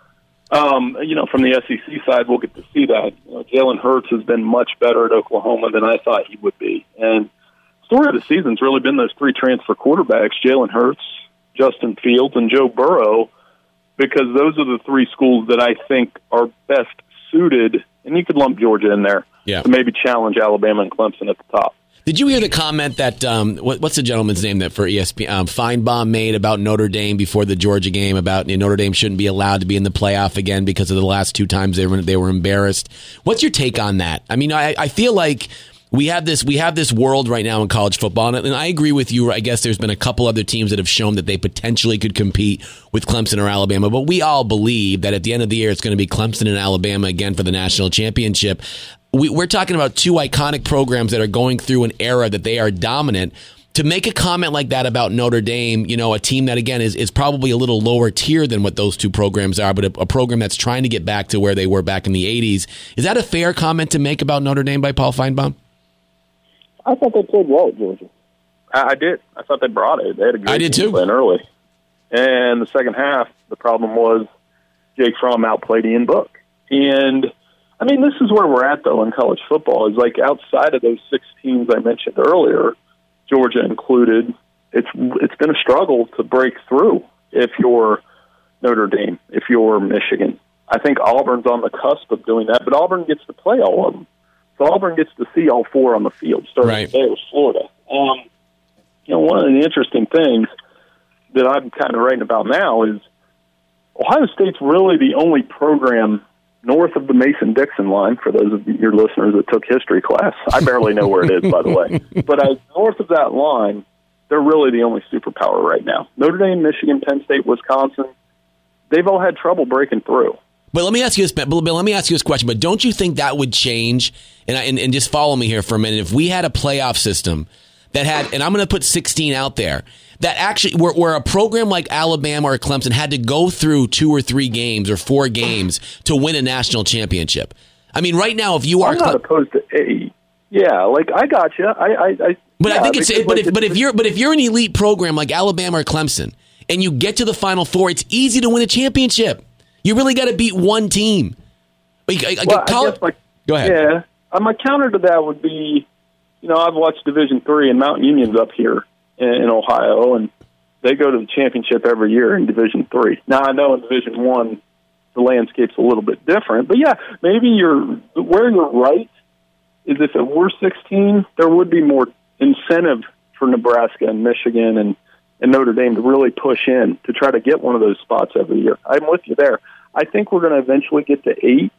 From the SEC side, we'll get to see that. Jalen Hurts has been much better at Oklahoma than I thought he would be. And the story of the season's really been those three transfer quarterbacks, Jalen Hurts, Justin Fields, and Joe Burrow, because those are the three schools that I think are best suited, and you could lump Georgia in there, to maybe challenge Alabama and Clemson at the top. Did you hear the comment that, what's the gentleman's name that for ESPN, Feinbaum made about Notre Dame before the Georgia game about Notre Dame shouldn't be allowed to be in the playoff again because of the last two times they were embarrassed? What's your take on that? I mean, I feel like we have this world right now in college football, and I agree with you. I guess there's been a couple other teams that have shown that they potentially could compete with Clemson or Alabama, but we all believe that at the end of the year it's going to be Clemson and Alabama again for the national championship. We're talking about two iconic programs that are going through an era that they are dominant. To make a comment like that about Notre Dame, a team that, again, is probably a little lower tier than what those two programs are, but a program that's trying to get back to where they were back in the 80s. Is that a fair comment to make about Notre Dame by Paul Feinbaum? I thought they played well at Georgia. I did. I thought they brought it. They had a great game plan early. And the second half, the problem was Jake Fromm outplayed Ian Book. And I mean, this is where we're at, though, in college football. Is like outside of those six teams I mentioned earlier, Georgia included, it's been a struggle to break through if you're Notre Dame, if you're Michigan. I think Auburn's on the cusp of doing that, but Auburn gets to play all of them. So Auburn gets to see all four on the field, starting today with Florida. one of the interesting things that I'm kind of writing about now is Ohio State's really the only program north of the Mason-Dixon line, for those of your listeners that took history class. I barely know where it is, by the way. But north of that line, they're really the only superpower right now. Notre Dame, Michigan, Penn State, Wisconsin, they've all had trouble breaking through. But let me ask you this, Bill. Let me ask you this question. But don't you think that would change? And just follow me here for a minute. If we had a playoff system that had, and I'm going to put 16 out there, that actually where a program like Alabama or Clemson had to go through 2 or 3 games or 4 games to win a national championship. I mean, right now, if you are, I'm not opposed to 8. Yeah, like I got you. But I think it's if you're an elite program like Alabama or Clemson and you get to the Final Four, it's easy to win a championship. You really got to beat one team. Go ahead. Yeah, my counter to that would be, I've watched Division III and Mountain Union's up here in Ohio, and they go to the championship every year in Division III. Now, I know in Division I, the landscape's a little bit different, but yeah, maybe where you're right is if it were 16, there would be more incentive for Nebraska and Michigan and Notre Dame to really push in to try to get one of those spots every year. I'm with you there. I think we're going to eventually get to 8.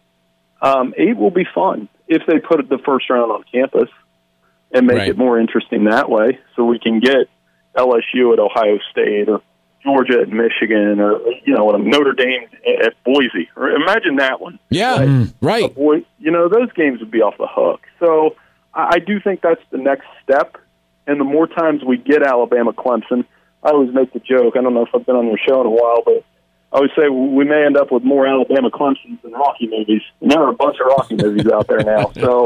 8 will be fun if they put the first round on campus and make it more interesting that way, so we can get LSU at Ohio State or Georgia at Michigan or Notre Dame at Boise. Or imagine that one. Yeah, right. Those games would be off the hook. So I do think that's the next step. And the more times we get Alabama, Clemson, I always make the joke. I don't know if I've been on your show in a while, but I always say we may end up with more Alabama Clemsons than Rocky movies. And there are a bunch of Rocky movies out there now. So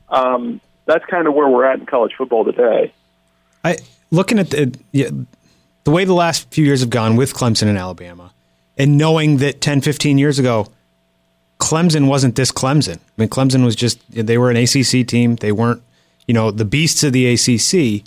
that's kind of where we're at in college football today. Looking at the way the last few years have gone with Clemson and Alabama, and knowing that 10, 15 years ago, Clemson wasn't this Clemson. I mean, Clemson was they were an ACC team. They weren't, the beasts of the ACC.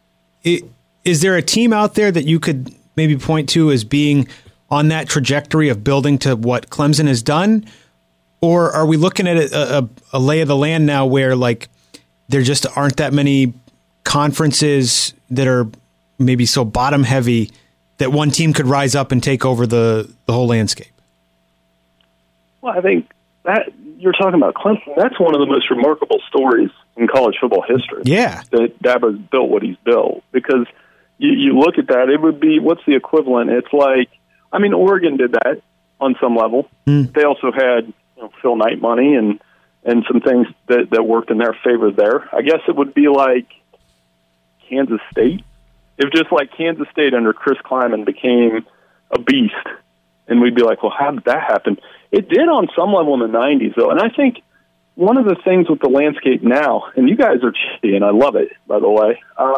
Is there a team out there that you could maybe point to as being on that trajectory of building to what Clemson has done? Or are we looking at a lay of the land now where there just aren't that many conferences that are maybe so bottom heavy that one team could rise up and take over the whole landscape? Well, I think that you're talking about Clemson. That's one of the most remarkable stories in college football history. Yeah. That Dabo's built what he's built. Because you look at that, it would be, what's the equivalent? It's like, Oregon did that on some level. They also had Phil Knight money and some things that worked in their favor there. I guess it would be like Kansas State. If just like Kansas State under Chris Kleiman became a beast, and we'd be like, well, how did that happen? It did on some level in the 90s, though. And I think one of the things with the landscape now, and you guys are cheating, and I love it, by the way,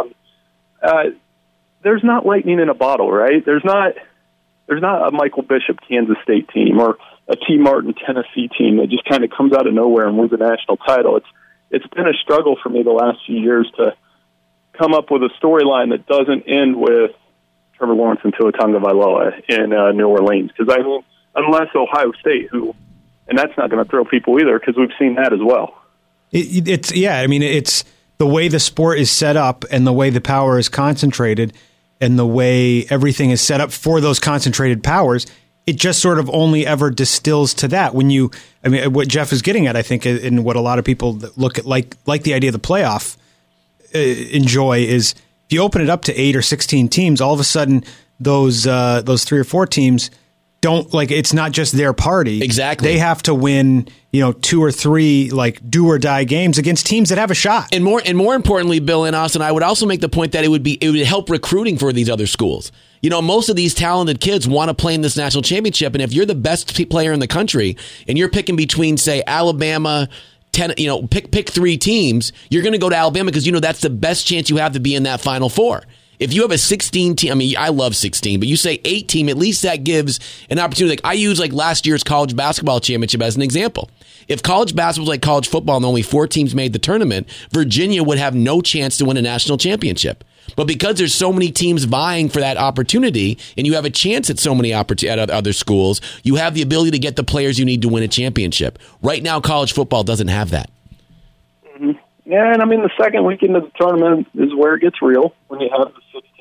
there's not lightning in a bottle, right? There's not a Michael Bishop Kansas State team or a T. Martin Tennessee team that just kind of comes out of nowhere and wins a national title. It's been a struggle for me the last few years to come up with a storyline that doesn't end with Trevor Lawrence and Tua Tagovailoa in New Orleans. Because, unless Ohio State, and that's not going to throw people either, because we've seen that as well. It's the way the sport is set up and the way the power is concentrated and the way everything is set up for those concentrated powers. It just sort of only ever distills to that. What Jeff is getting at, I think, and what a lot of people that look at like the idea of the playoff enjoy is if you open it up to 8 or 16 teams, all of a sudden those 3 or 4 teams don't it's not just their party. Exactly. They have to win, 2 or 3 do or die games against teams that have a shot. And more importantly, Bill and Austin, I would also make the point that it would help recruiting for these other schools. Most of these talented kids want to play in this national championship, and if you're the best player in the country and you're picking between, say, Alabama, pick 3 teams, you're going to go to Alabama because that's the best chance you have to be in that Final Four. If you have a 16 team, I love 16, but you say 8 team, at least that gives an opportunity. I use last year's college basketball championship as an example. If college basketball was like college football and only 4 teams made the tournament, Virginia would have no chance to win a national championship. But because there's so many teams vying for that opportunity, and you have a chance at so many at other schools, you have the ability to get the players you need to win a championship. Right now, college football doesn't have that. Mm-hmm. Yeah, and the second weekend of the tournament is where it gets real when you have the 16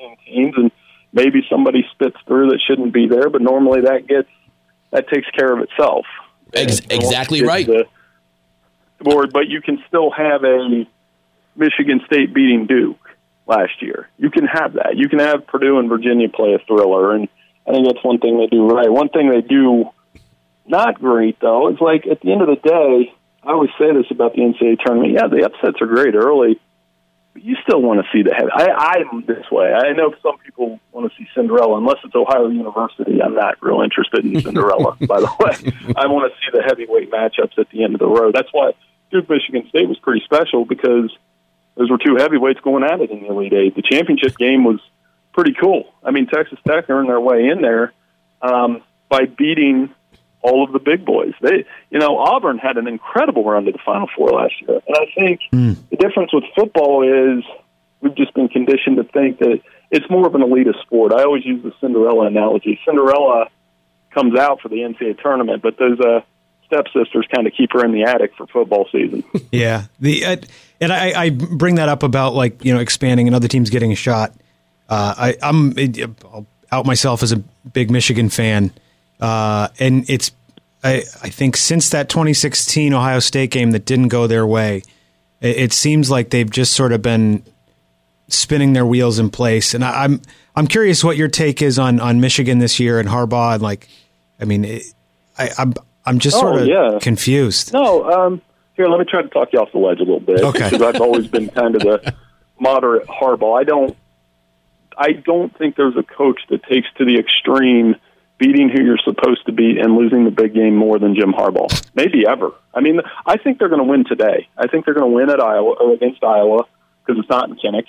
14 teams, and maybe somebody spits through that shouldn't be there, but normally that takes care of itself. Exactly right. But you can still have a Michigan State beating Duke last year. You can have that. You can have Purdue and Virginia play a thriller, and I think that's one thing they do right. One thing they do not great, though, is like at the end of the day, I always say this about the NCAA tournament. Yeah, the upsets are great early, but you still want to see the heavy. I'm this way. I know some people want to see Cinderella. Unless it's Ohio University, I'm not real interested in Cinderella, by the way. I want to see the heavyweight matchups at the end of the road. That's why Duke-Michigan State was pretty special, because those were two heavyweights going at it in the Elite Eight. The championship game was pretty cool. I mean, Texas Tech earned their way in there by beating all of the big boys. Auburn had an incredible run to the Final Four last year. And I think the difference with football is we've just been conditioned to think that it's more of an elitist sport. I always use the Cinderella analogy. Cinderella comes out for the NCAA tournament, but those stepsisters kind of keep her in the attic for football season. Yeah. And I bring that up about expanding and other teams getting a shot. I'll out myself as a big Michigan fan. And it's, I think since that 2016 Ohio State game that didn't go their way, it seems like they've just sort of been spinning their wheels in place. And I'm curious what your take is on Michigan this year and Harbaugh. And I'm just sort of confused. No, here, let me try to talk you off the ledge a little bit. Okay. Because I've always been kind of the moderate Harbaugh. I don't think there's a coach that takes to the extreme beating who you're supposed to beat and losing the big game more than Jim Harbaugh. Maybe ever. I mean, I think they're going to win today. I think they're going to win at Iowa or against Iowa because it's not in Kinnick.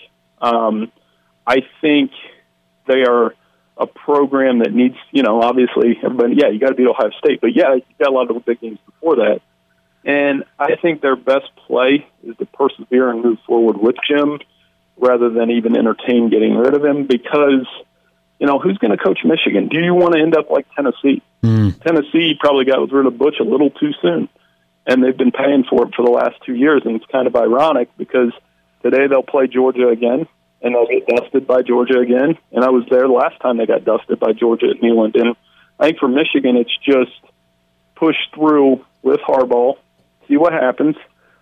I think they are a program that needs, obviously everybody, you got to beat Ohio State, but you got a lot of the big games before that. And I think their best play is to persevere and move forward with Jim rather than even entertain getting rid of him, because who's going to coach Michigan? Do you want to end up like Tennessee? Tennessee probably got rid of Butch a little too soon, and they've been paying for it for the last 2 years, and it's kind of ironic because today they'll play Georgia again, and they'll get dusted by Georgia again. And I was there the last time they got dusted by Georgia at Neyland. And I think for Michigan, it's just push through with Harbaugh, see what happens.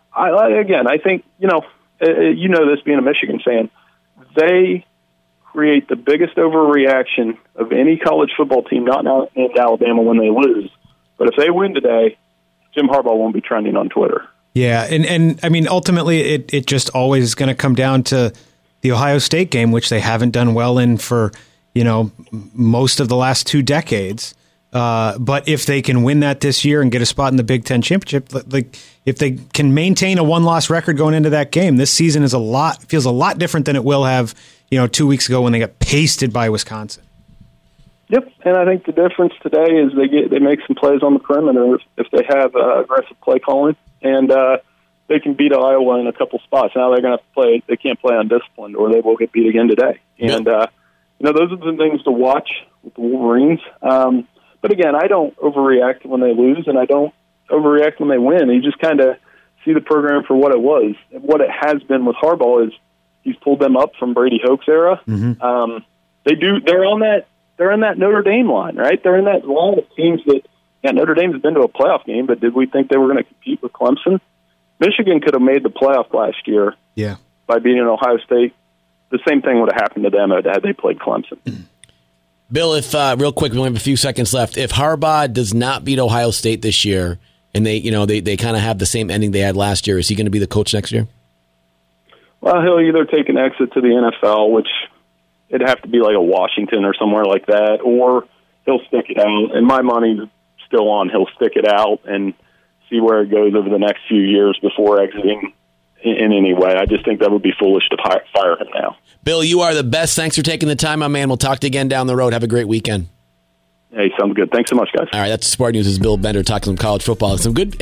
I think, this being a Michigan fan, they create the biggest overreaction of any college football team not named Alabama when they lose. But if they win today, Jim Harbaugh won't be trending on Twitter. Yeah, and I mean, ultimately, it just always is going to come down to the Ohio State game, which they haven't done well in for, most of the last 2 decades. But if they can win that this year and get a spot in the Big Ten championship, if they can maintain a 1-loss record going into that game, this season feels a lot different than it will have, 2 weeks ago when they got pasted by Wisconsin. Yep, and I think the difference today is they make some plays on the perimeter if they have aggressive play calling, and they can beat Iowa in a couple spots. Now they're going to have to play; they can't play undisciplined, or they will get beat again today. And those are the things to watch with the Wolverines. But again, I don't overreact when they lose, and I don't overreact when they win. You just kind of see the program for what it was. And what it has been with Harbaugh is he's pulled them up from Brady Hoke's era. Mm-hmm. They're in that Notre Dame line, right? They're in that line of teams that, Notre Dame has been to a playoff game, but did we think they were going to compete with Clemson? Michigan could have made the playoff last year by beating Ohio State. The same thing would have happened to them had they played Clemson. Bill, if real quick, we only have a few seconds left. If Harbaugh does not beat Ohio State this year, and they kind of have the same ending they had last year, is he going to be the coach next year? Well, he'll either take an exit to the NFL, which it'd have to be like a Washington or somewhere like that, or he'll stick it out. And my money's still on he'll stick it out and see where it goes over the next few years before exiting in any way. I just think that would be foolish to fire him now. Bill, you are the best. Thanks for taking the time, my man. We'll talk to you again down the road. Have a great weekend. Hey, sounds good. Thanks so much, guys. All right, that's Sport News' Bill Bender talking some college football. Some good.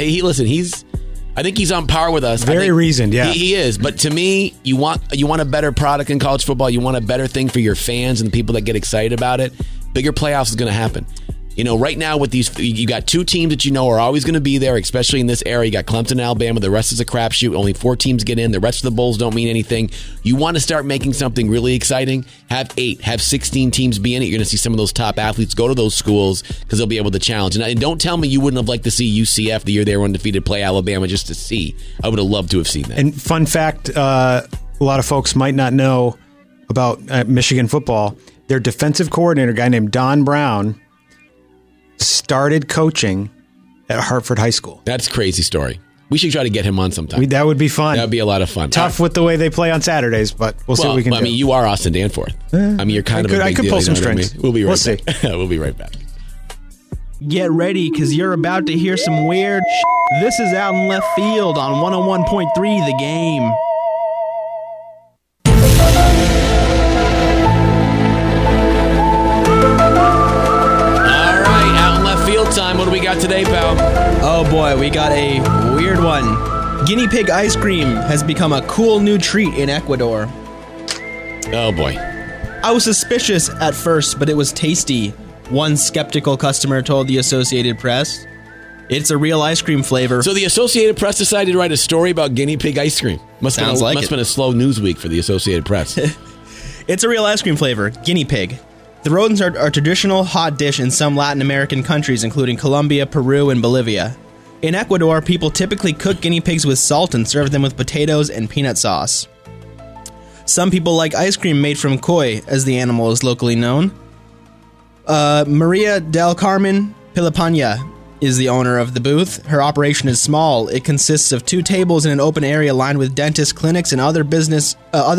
I think he's on par with us. Very reasoned, yeah. He is. But to me, you want a better product in college football. You want a better thing for your fans and the people that get excited about it. Bigger playoffs is going to happen. Right now with these, you got 2 teams that are always going to be there, especially in this area. You got Clemson, Alabama. The rest is a crapshoot. Only 4 teams get in. The rest of the bowls don't mean anything. You want to start making something really exciting? Have 8, have 16 teams be in it. You're going to see some of those top athletes go to those schools because they'll be able to challenge. And don't tell me you wouldn't have liked to see UCF the year they were undefeated play Alabama just to see. I would have loved to have seen that. And fun fact, a lot of folks might not know about Michigan football. Their defensive coordinator, a guy named Don Brown, started coaching at Hartford High School. That's a crazy story. We should try to get him on sometime. That would be fun. That would be a lot of fun. Tough with the way they play on Saturdays, but we'll see what we can do. I mean, you are Austin Danforth. You're kind of a big I could deal, pull some I mean? strings. We'll be right We'll back. We'll be right back. Get ready, because you're about to hear some weird This is Out in Left Field on 101.3 The Game. Time. What do we got today, pal? Oh boy, we got a weird one. Guinea pig ice cream has become a cool new treat in Ecuador. Oh boy. I was suspicious at first, but it was tasty. One skeptical customer told the Associated Press. It's a real ice cream flavor. So the Associated Press decided to write a story about guinea pig ice cream. Must have been a slow news week for the Associated Press. It's a real ice cream flavor, guinea pig. The rodents are a traditional hot dish in some Latin American countries, including Colombia, Peru, and Bolivia. In Ecuador, people typically cook guinea pigs with salt and serve them with potatoes and peanut sauce. Some people like ice cream made from koi, as the animal is locally known. Maria del Carmen Pilipana is the owner of the booth. Her operation is small. It consists of 2 tables in an open area lined with dentists, clinics, and other businesses.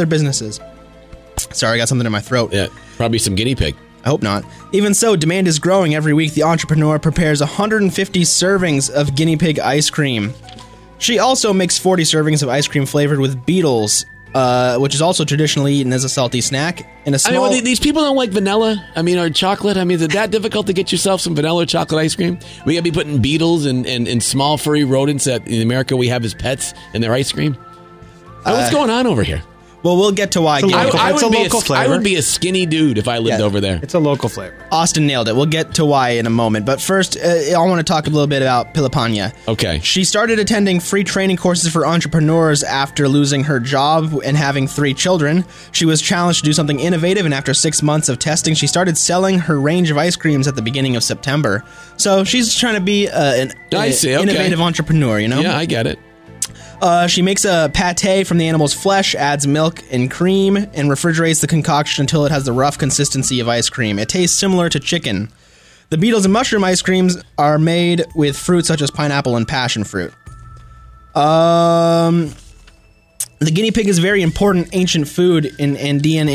Sorry, I got something in my throat. Yeah, probably some guinea pig. I hope not. Even so, demand is growing. Every week, the entrepreneur prepares 150 servings of guinea pig ice cream. She also makes 40 servings of ice cream flavored with beetles, which is also traditionally eaten as a salty snack. In a small... these people don't like vanilla, or chocolate. Is it that difficult to get yourself some vanilla or chocolate ice cream? We gotta be putting beetles and small furry rodents that in America we have as pets in their ice cream. What's going on over here? Well, we'll get to why. It's a local flavor. I would be a skinny dude if I lived over there. It's a local flavor. Austin nailed it. We'll get to why in a moment. But first, I want to talk a little bit about Pilipana. Okay. She started attending free training courses for entrepreneurs after losing her job and having 3 children. She was challenged to do something innovative, and after 6 months of testing, she started selling her range of ice creams at the beginning of September. So she's trying to be an innovative entrepreneur, Yeah, I get it. She makes a pate from the animal's flesh, adds milk and cream, and refrigerates the concoction until it has the rough consistency of ice cream. It tastes similar to chicken. The beetles and mushroom ice creams are made with fruits such as pineapple and passion fruit. The guinea pig is very important ancient food in Andean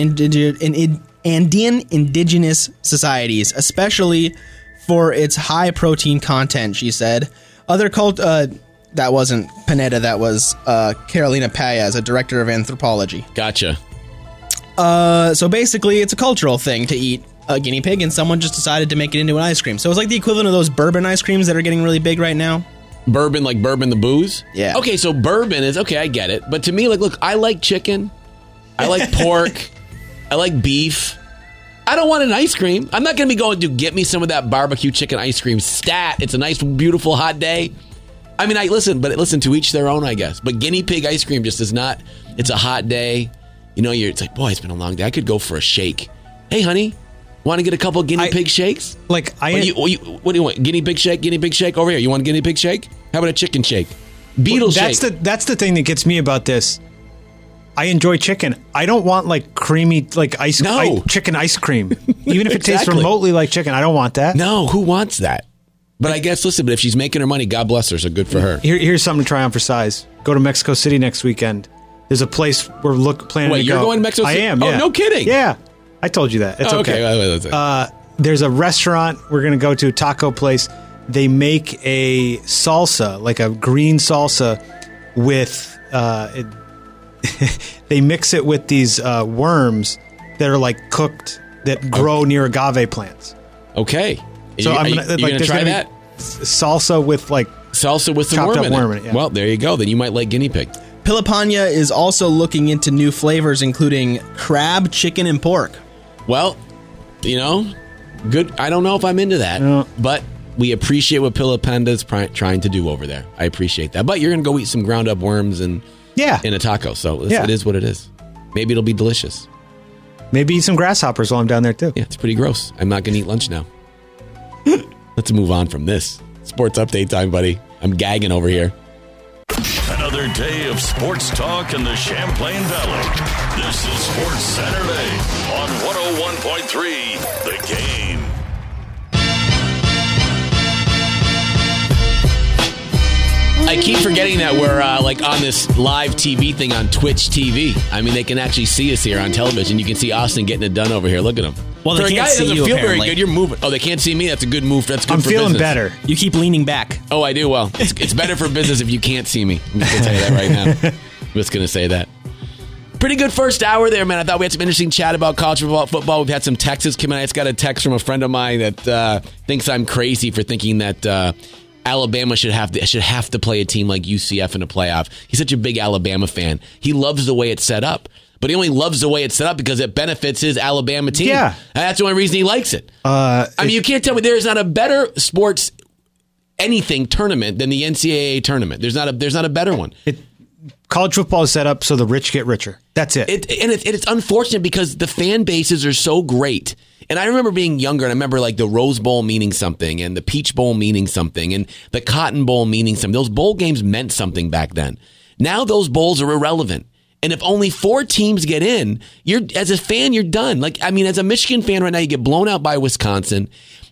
indigenous societies, especially for its high protein content, she said. That wasn't Panetta, that was Carolina Paez, a director of anthropology. Gotcha. So basically, it's a cultural thing to eat a guinea pig, and someone just decided to make it into an ice cream. So it's like the equivalent of those bourbon ice creams that are getting really big right now. Bourbon, like bourbon the booze? Yeah. Okay, so bourbon is, okay, I get it. But to me, look, I like chicken. I like pork. I like beef. I don't want an ice cream. I'm not going to be going to get me some of that barbecue chicken ice cream stat. It's a nice, beautiful, hot day. Listen, to each their own, I guess. But guinea pig ice cream just is not, it's a hot day. It's like, boy, it's been a long day. I could go for a shake. Hey, honey, want to get a couple guinea pig shakes? What do you want? Guinea pig shake? Guinea pig shake? Over here. You want a guinea pig shake? How about a chicken shake? Beetle shake. That's the thing that gets me about this. I enjoy chicken. I don't want creamy chicken ice cream. Even if it tastes remotely like chicken, I don't want that. No, who wants that? But I guess, listen, but if she's making her money, God bless her, so good for her. Here's something to try on for size. Go to Mexico City next weekend. There's a place we're planning to go. Wait, you're going to Mexico City? I am, yeah. Oh, no kidding. Yeah. I told you that. It's okay. There's a restaurant we're going to go to, a taco place. They make a salsa, like a green salsa with... they mix it with these worms that are cooked, that grow near agave plants. Okay. So I'm going to try that? Salsa with salsa with some worm in it. Yeah. Well, there you go. Then you might like guinea pig. Pilipana is also looking into new flavors, including crab, chicken, and pork. Well, Good. I don't know if I'm into that, No. but we appreciate what Pilapenda's trying to do over there. I appreciate that. But you're going to go eat some ground up worms and in a taco. So it is what it is. Maybe it'll be delicious. Maybe eat some grasshoppers while I'm down there, too. Yeah, it's pretty gross. I'm not going to eat lunch now. Let's move on from this. Sports update time, buddy. I'm gagging over here. Another day of sports talk in the Champlain Valley. This is Sports Saturday on 101.3 The Game. I keep forgetting that we're on this live TV thing on Twitch TV. I mean, they can actually see us here on television. You can see Austin getting it done over here. Look at him. Well, For they a can't guy that see doesn't you, feel apparently. very good, you're moving. Oh, they can't see me? That's a good move. That's good I'm for feeling business. better. You keep leaning back. Oh, I do? Well, it's better for business if you can't see me. I'm just going to tell you that right now. I'm just going to say that. Pretty good first hour there, man. I thought we had some interesting chat about college football. We've had some texts come in. I just got a text from a friend of mine that thinks I'm crazy for thinking that Alabama should have to play a team like UCF in a playoff. He's such a big Alabama fan. He loves the way it's set up. But he only loves the way it's set up because it benefits his Alabama team. Yeah. And that's the only reason he likes it. I mean, you can't tell me there's not a better sports anything tournament than the NCAA tournament. There's not a better one. College football is set up so the rich get richer. That's it. It's unfortunate because the fan bases are so great. And I remember being younger, and I remember like the Rose Bowl meaning something, and the Peach Bowl meaning something, and the Cotton Bowl meaning something. Those bowl games meant something back then. Now those bowls are irrelevant. And if only 4 teams get in, as a fan, you're done. Like, I mean, as a Michigan fan right now, you get blown out by Wisconsin.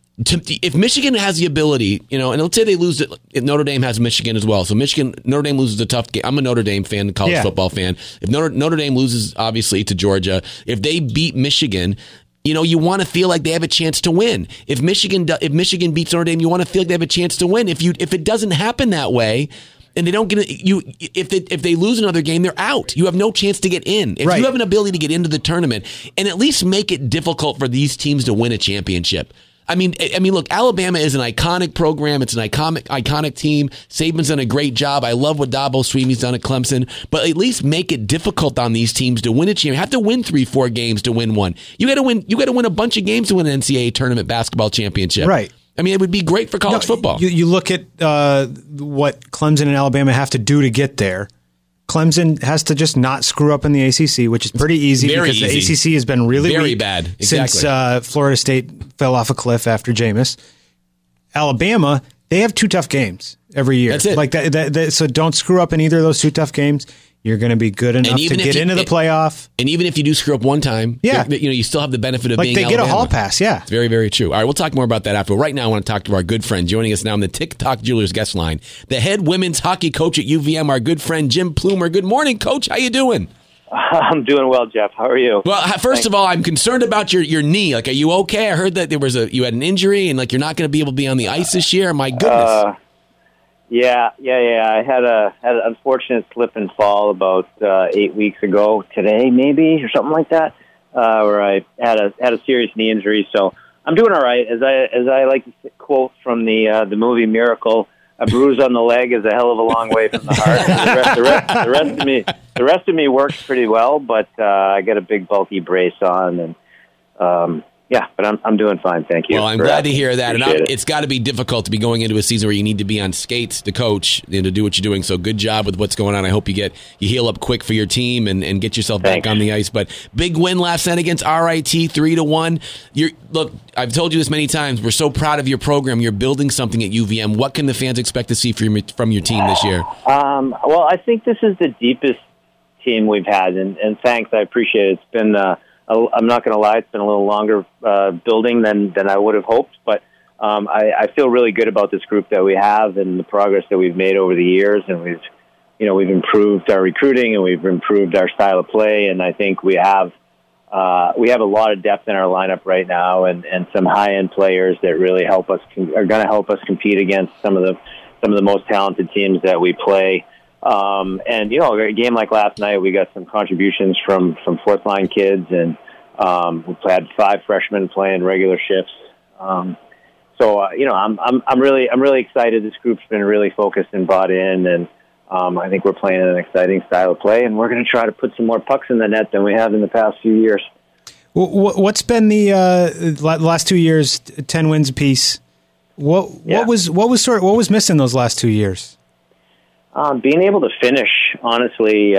If Michigan has the ability, and let's say they lose it, Notre Dame has Michigan as well. So Notre Dame loses a tough game. I'm a Notre Dame fan, college football fan. If Notre Dame loses, obviously, to Georgia, if they beat Michigan, you want to feel like they have a chance to win. If Michigan beats Notre Dame, you want to feel like they have a chance to win. If it doesn't happen that way, and they don't get if they lose another game, they're out. You have no chance to get in. If you have an ability to get into the tournament, and at least make it difficult for these teams to win a championship. I mean, look, Alabama is an iconic program. It's an iconic team. Saban's done a great job. I love what Dabo Swinney's done at Clemson. But at least make it difficult on these teams to win a championship. You have to win 3-4 games to win one. You got to win a bunch of games to win an NCAA tournament basketball championship. Right. I mean, it would be great for college football. You look at what Clemson and Alabama have to do to get there. Clemson has to just not screw up in the ACC, which is pretty easy because the ACC has been really very weak bad since Florida State fell off a cliff after Jameis. Alabama, they have 2 tough games every year. That's it. Like that, so don't screw up in either of those 2 tough games. You're going to be good enough to get into the playoff. And even if you do screw up one time, you still have the benefit of being they Alabama. get a hall pass, yeah. It's very, very true. All right, we'll talk more about that after. Right now, I want to talk to our good friend joining us now on the TikTok Jewelers guest line, the head women's hockey coach at UVM, our good friend Jim Plumer. Good morning, Coach. How you doing? I'm doing well, Jeff. How are you? Well, first of all, I'm concerned about your knee. Like, are you okay? I heard that you had an injury and you're not going to be able to be on the ice this year. My goodness. Yeah. I had an unfortunate slip and fall about 8 weeks ago today, maybe, or something like that, where I had a serious knee injury. So I'm doing all right. As I like to quote from the movie Miracle, a bruise on the leg is a hell of a long way from the heart. The rest of me works pretty well, but I got a big bulky brace on and. But I'm doing fine, thank you. Well, I'm glad to hear that. It's got to be difficult to be going into a season where you need to be on skates to coach and to do what you're doing. So good job with what's going on. I hope you heal up quick for your team and get yourself back on the ice. But big win last night against RIT, 3-1. Look, I've told you this many times. We're so proud of your program. You're building something at UVM. What can the fans expect to see from your team this year? Well, I think this is the deepest team we've had, and thanks. I appreciate it. It's been. I'm not going to lie; it's been a little longer building than I would have hoped, but I feel really good about this group that we have and the progress that we've made over the years. And we've improved our recruiting and we've improved our style of play. And I think we have a lot of depth in our lineup right now, and some high end players that really are going to help us compete against some of the most talented teams that we play. A game like last night, we got some contributions from fourth line kids, and we had 5 freshmen playing regular shifts. I'm really excited. This group's been really focused and bought in, and I think we're playing an exciting style of play, and we're going to try to put some more pucks in the net than we have in the past few years. What's been the last 2 years? 10 wins apiece. What was missing those last 2 years? Being able to finish, honestly,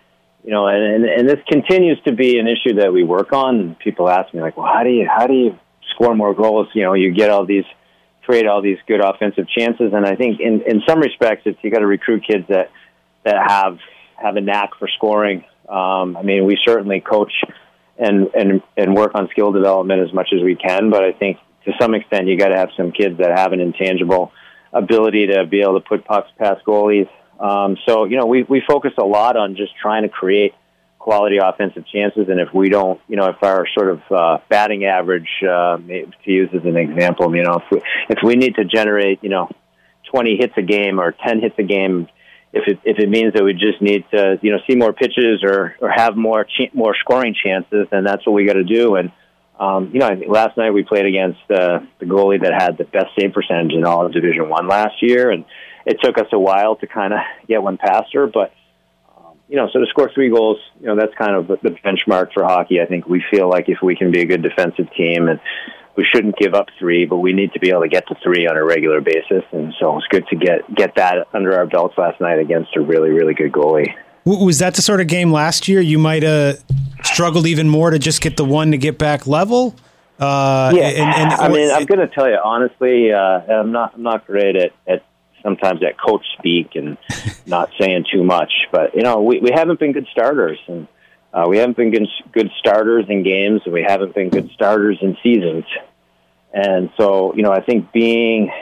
and this continues to be an issue that we work on. People ask me, like, well, how do you score more goals? You create all these good offensive chances. And I think in some respects, you got to recruit kids that have a knack for scoring. We certainly coach and work on skill development as much as we can, but I think to some extent you got to have some kids that have an intangible ability to be able to put pucks past goalies. So we focus a lot on just trying to create quality offensive chances, and if we don't, if our sort of batting average, to use as an example, if we need to generate 20 hits a game or 10 hits a game, if it means that we just need to see more pitches or have more scoring chances, then that's what we got to do. And I think last night we played against the goalie that had the best save percentage in all of Division I last year, and it took us a while to kind of get one past her, but so to score 3 goals, that's kind of the benchmark for hockey. I think we feel like if we can be a good defensive team, and we shouldn't give up 3, but we need to be able to get to 3 on a regular basis. And so it's good to get that under our belts last night against a really, really good goalie. Was that the sort of game last year you might have struggled even more to just get the 1 to get back level? I'm going to tell you honestly, I'm not great at sometimes at coach speak and not saying too much, but we haven't been good starters, and we haven't been good starters in games, and we haven't been good starters in seasons. And so I think being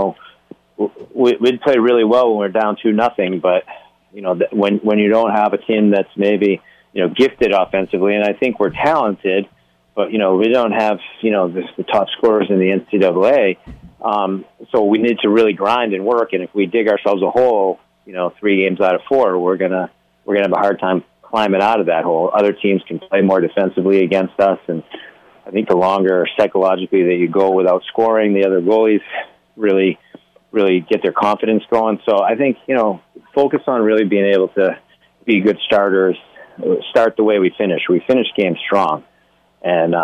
we'd play really well when we're down 2-0, but when you don't have a team that's maybe gifted offensively, and I think we're talented, but we don't have the top scorers in the NCAA. So we need to really grind and work, and if we dig ourselves a hole, 3 games out of 4, we're gonna have a hard time climbing out of that hole. Other teams can play more defensively against us, and I think the longer psychologically that you go without scoring, the other goalies really, really get their confidence going. So I think focus on really being able to be good starters. Start the way we finish. We finish games strong. And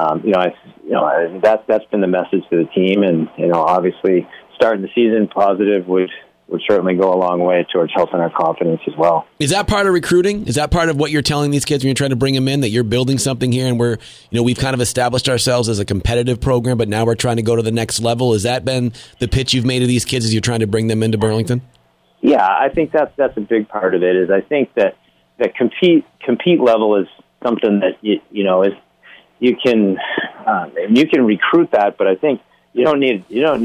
that's been the message to the team, and obviously starting the season positive would certainly go a long way towards helping our confidence as well. Is that part of recruiting? Is that part of what you're telling these kids when you're trying to bring them in, that you're building something here, and we've kind of established ourselves as a competitive program, but now we're trying to go to the next level? Has that been the pitch you've made to these kids as you're trying to bring them into Burlington? Yeah, I think that's a big part of it. Is I think that compete level is something that you can recruit that, but I think you don't need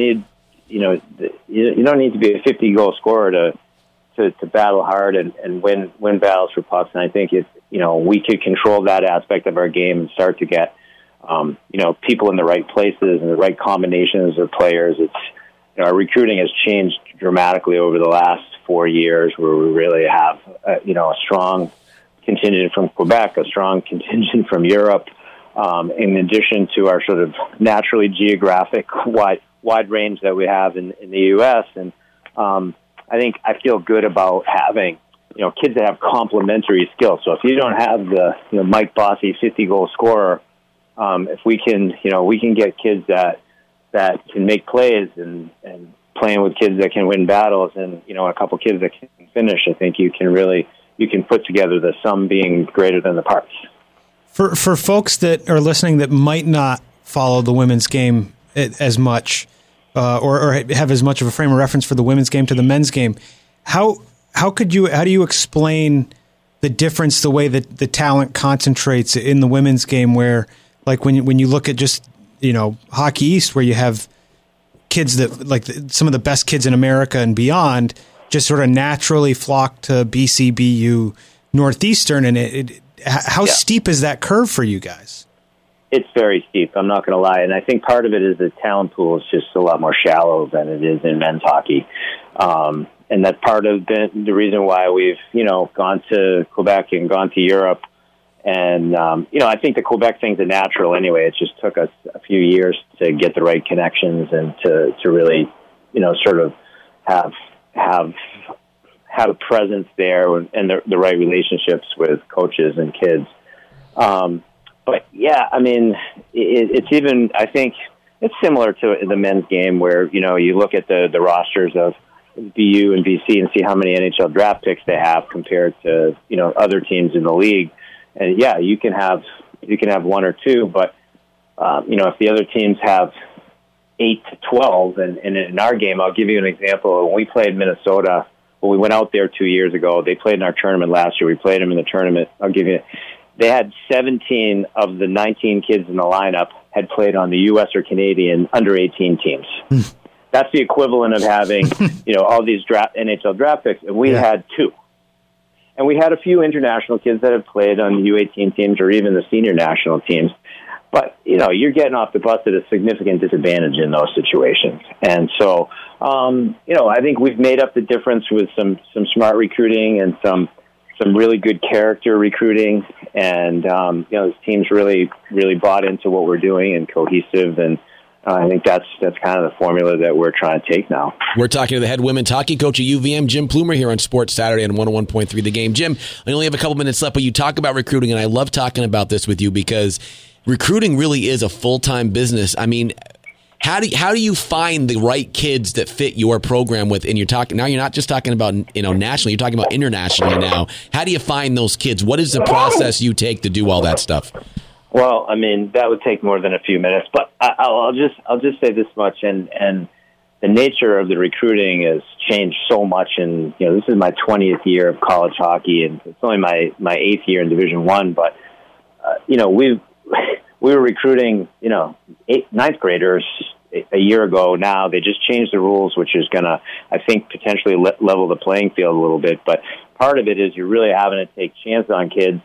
to be a 50-goal scorer to battle hard and win battles for pucks. And I think we could control that aspect of our game and start to get people in the right places and the right combinations of players. It's our recruiting has changed dramatically over the last 4 years, where we really have a strong contingent from Quebec, a strong contingent from Europe. In addition to our sort of naturally geographic wide range that we have in the U.S. And I feel good about having kids that have complementary skills. So if you don't have the Mike Bossy 50-goal scorer, if we can get kids that can make plays and playing with kids that can win battles, and a couple kids that can finish, I think you can put together the sum being greater than the parts. For folks that are listening that might not follow the women's game as much, or have as much of a frame of reference for the women's game to the men's game, how do you explain the difference, the way that the talent concentrates in the women's game, where like when you look at just Hockey East, where you have kids that like some of the best kids in America and beyond just sort of naturally flock to BCBU Northeastern, and how steep is that curve for you guys? It's very steep, I'm not going to lie. And I think part of it is the talent pool is just a lot more shallow than it is in men's hockey. And that's part of the reason why we've, gone to Quebec and gone to Europe. And, I think the Quebec thing's a natural anyway. It just took us a few years to get the right connections and to really, sort of have a presence there and the right relationships with coaches and kids. But yeah, I mean, it's even, I think it's similar to the men's game where, you look at the rosters of BU and BC and see how many NHL draft picks they have compared to, other teams in the league. And yeah, you can have one or two, but, if the other teams have 8 to 12, and in our game, I'll give you an example. When we played Minnesota, when we went out there 2 years ago, they played in our tournament last year. We played them in the tournament. They had 17 of the 19 kids in the lineup had played on the U.S. or Canadian under-18 teams. That's the equivalent of having, all these NHL draft picks, and we had 2. And we had a few international kids that have played on the U18 teams or even the senior national teams. But, you're getting off the bus at a significant disadvantage in those situations. And so, I think we've made up the difference with some smart recruiting and some really good character recruiting. And, this team's really, really bought into what we're doing and cohesive. And I think that's kind of the formula that we're trying to take now. We're talking to the head women's hockey coach at UVM, Jim Plumer, here on Sports Saturday on 101.3 The Game. Jim, I only have a couple minutes left, but you talk about recruiting, and I love talking about this with you because recruiting really is a full-time business. I mean, how do you find the right kids that fit your program with? And you're not just talking about nationally, you're talking about internationally now. How do you find those kids? What is the process you take to do all that stuff? Well, I mean, that would take more than a few minutes, but I'll just say this much, and the nature of the recruiting has changed so much. And this is my 20th year of college hockey, and it's only my 8th year in Division I. But we were recruiting ninth graders a year ago. Now they just changed the rules, which is going to, I think, potentially level the playing field a little bit. But part of it is you're really having to take chances on kids.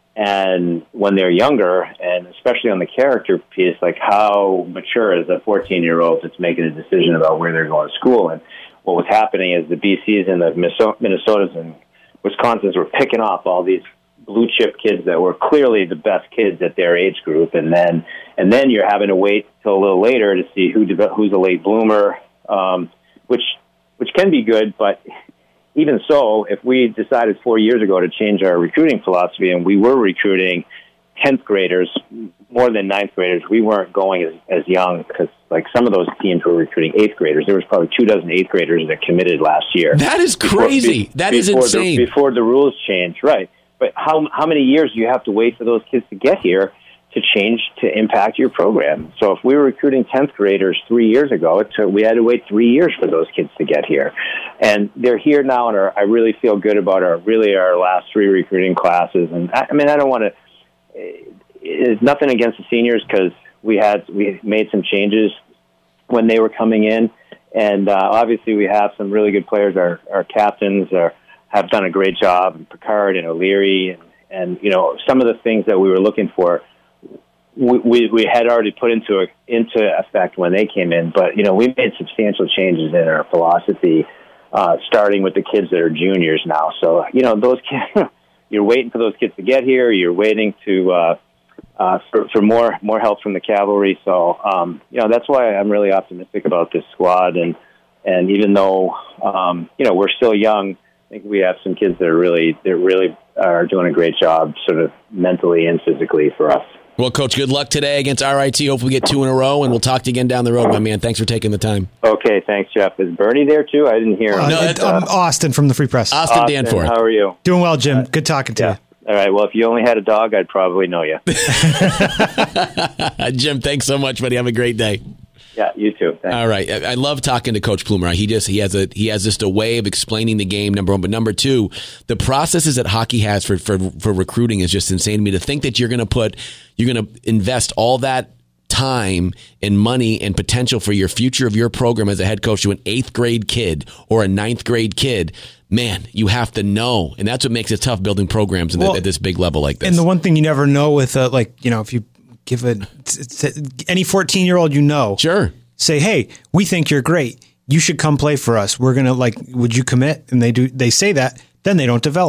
And when they're younger, and especially on the character piece, like how mature is a 14-year-old that's making a decision about where they're going to school? And what was happening is the BCs and the Minnesotas and Wisconsins were picking off all these blue chip kids that were clearly the best kids at their age group, and then you're having to wait till a little later to see who's a late bloomer, which can be good, but even so, if we decided 4 years ago to change our recruiting philosophy and we were recruiting 10th graders more than 9th graders, we weren't going as young because, like, some of those teams were recruiting 8th graders. There was probably 24 8th graders that committed last year. That is crazy. That is insane. Before the rules changed, right. But how many years do you have to wait for those kids to get here to change to impact your program? So if we were recruiting 10th graders 3 years ago, we had to wait 3 years for those kids to get here. And they're here now, and I really feel good about our last 3 recruiting classes. And I don't want to, it's nothing against the seniors because we made some changes when they were coming in. And obviously we have some really good players. Our captains have done a great job, and Picard and O'Leary, and some of the things that we were looking for, we had already put into effect when they came in. But we made substantial changes in our philosophy, starting with the kids that are juniors now. So those kids, you're waiting for those kids to get here. You're waiting to for more help from the cavalry. So that's why I'm really optimistic about this squad. And even though we're still young, I think we have some kids that really are doing a great job, sort of mentally and physically for us. Well, Coach, good luck today against RIT. Hopefully we get 2 in a row, and we'll talk to you again down the road, my man. Thanks for taking the time. Okay, thanks, Jeff. Is Bernie there, too? I didn't hear him. I'm Austin from the Free Press. Austin Danforth. How are you? Doing well, Jim. Good talking to you. All right, well, if you only had a dog, I'd probably know you. Jim, thanks so much, buddy. Have a great day. Yeah, you too. Thanks. All right. I love talking to Coach Plumer. He has just a way of explaining the game, number one. But number two, the processes that hockey has for recruiting is just insane to me. To think that you're going to invest all that time and money and potential for your future of your program as a head coach to an 8th grade kid or a 9th grade kid, man, you have to know. And that's what makes it tough building programs at this big level like this. And the one thing you never know with, if you give any 14-year-old, sure, say, hey, we think you're great. You should come play for us. We're going to would you commit? And they say that, then they don't develop.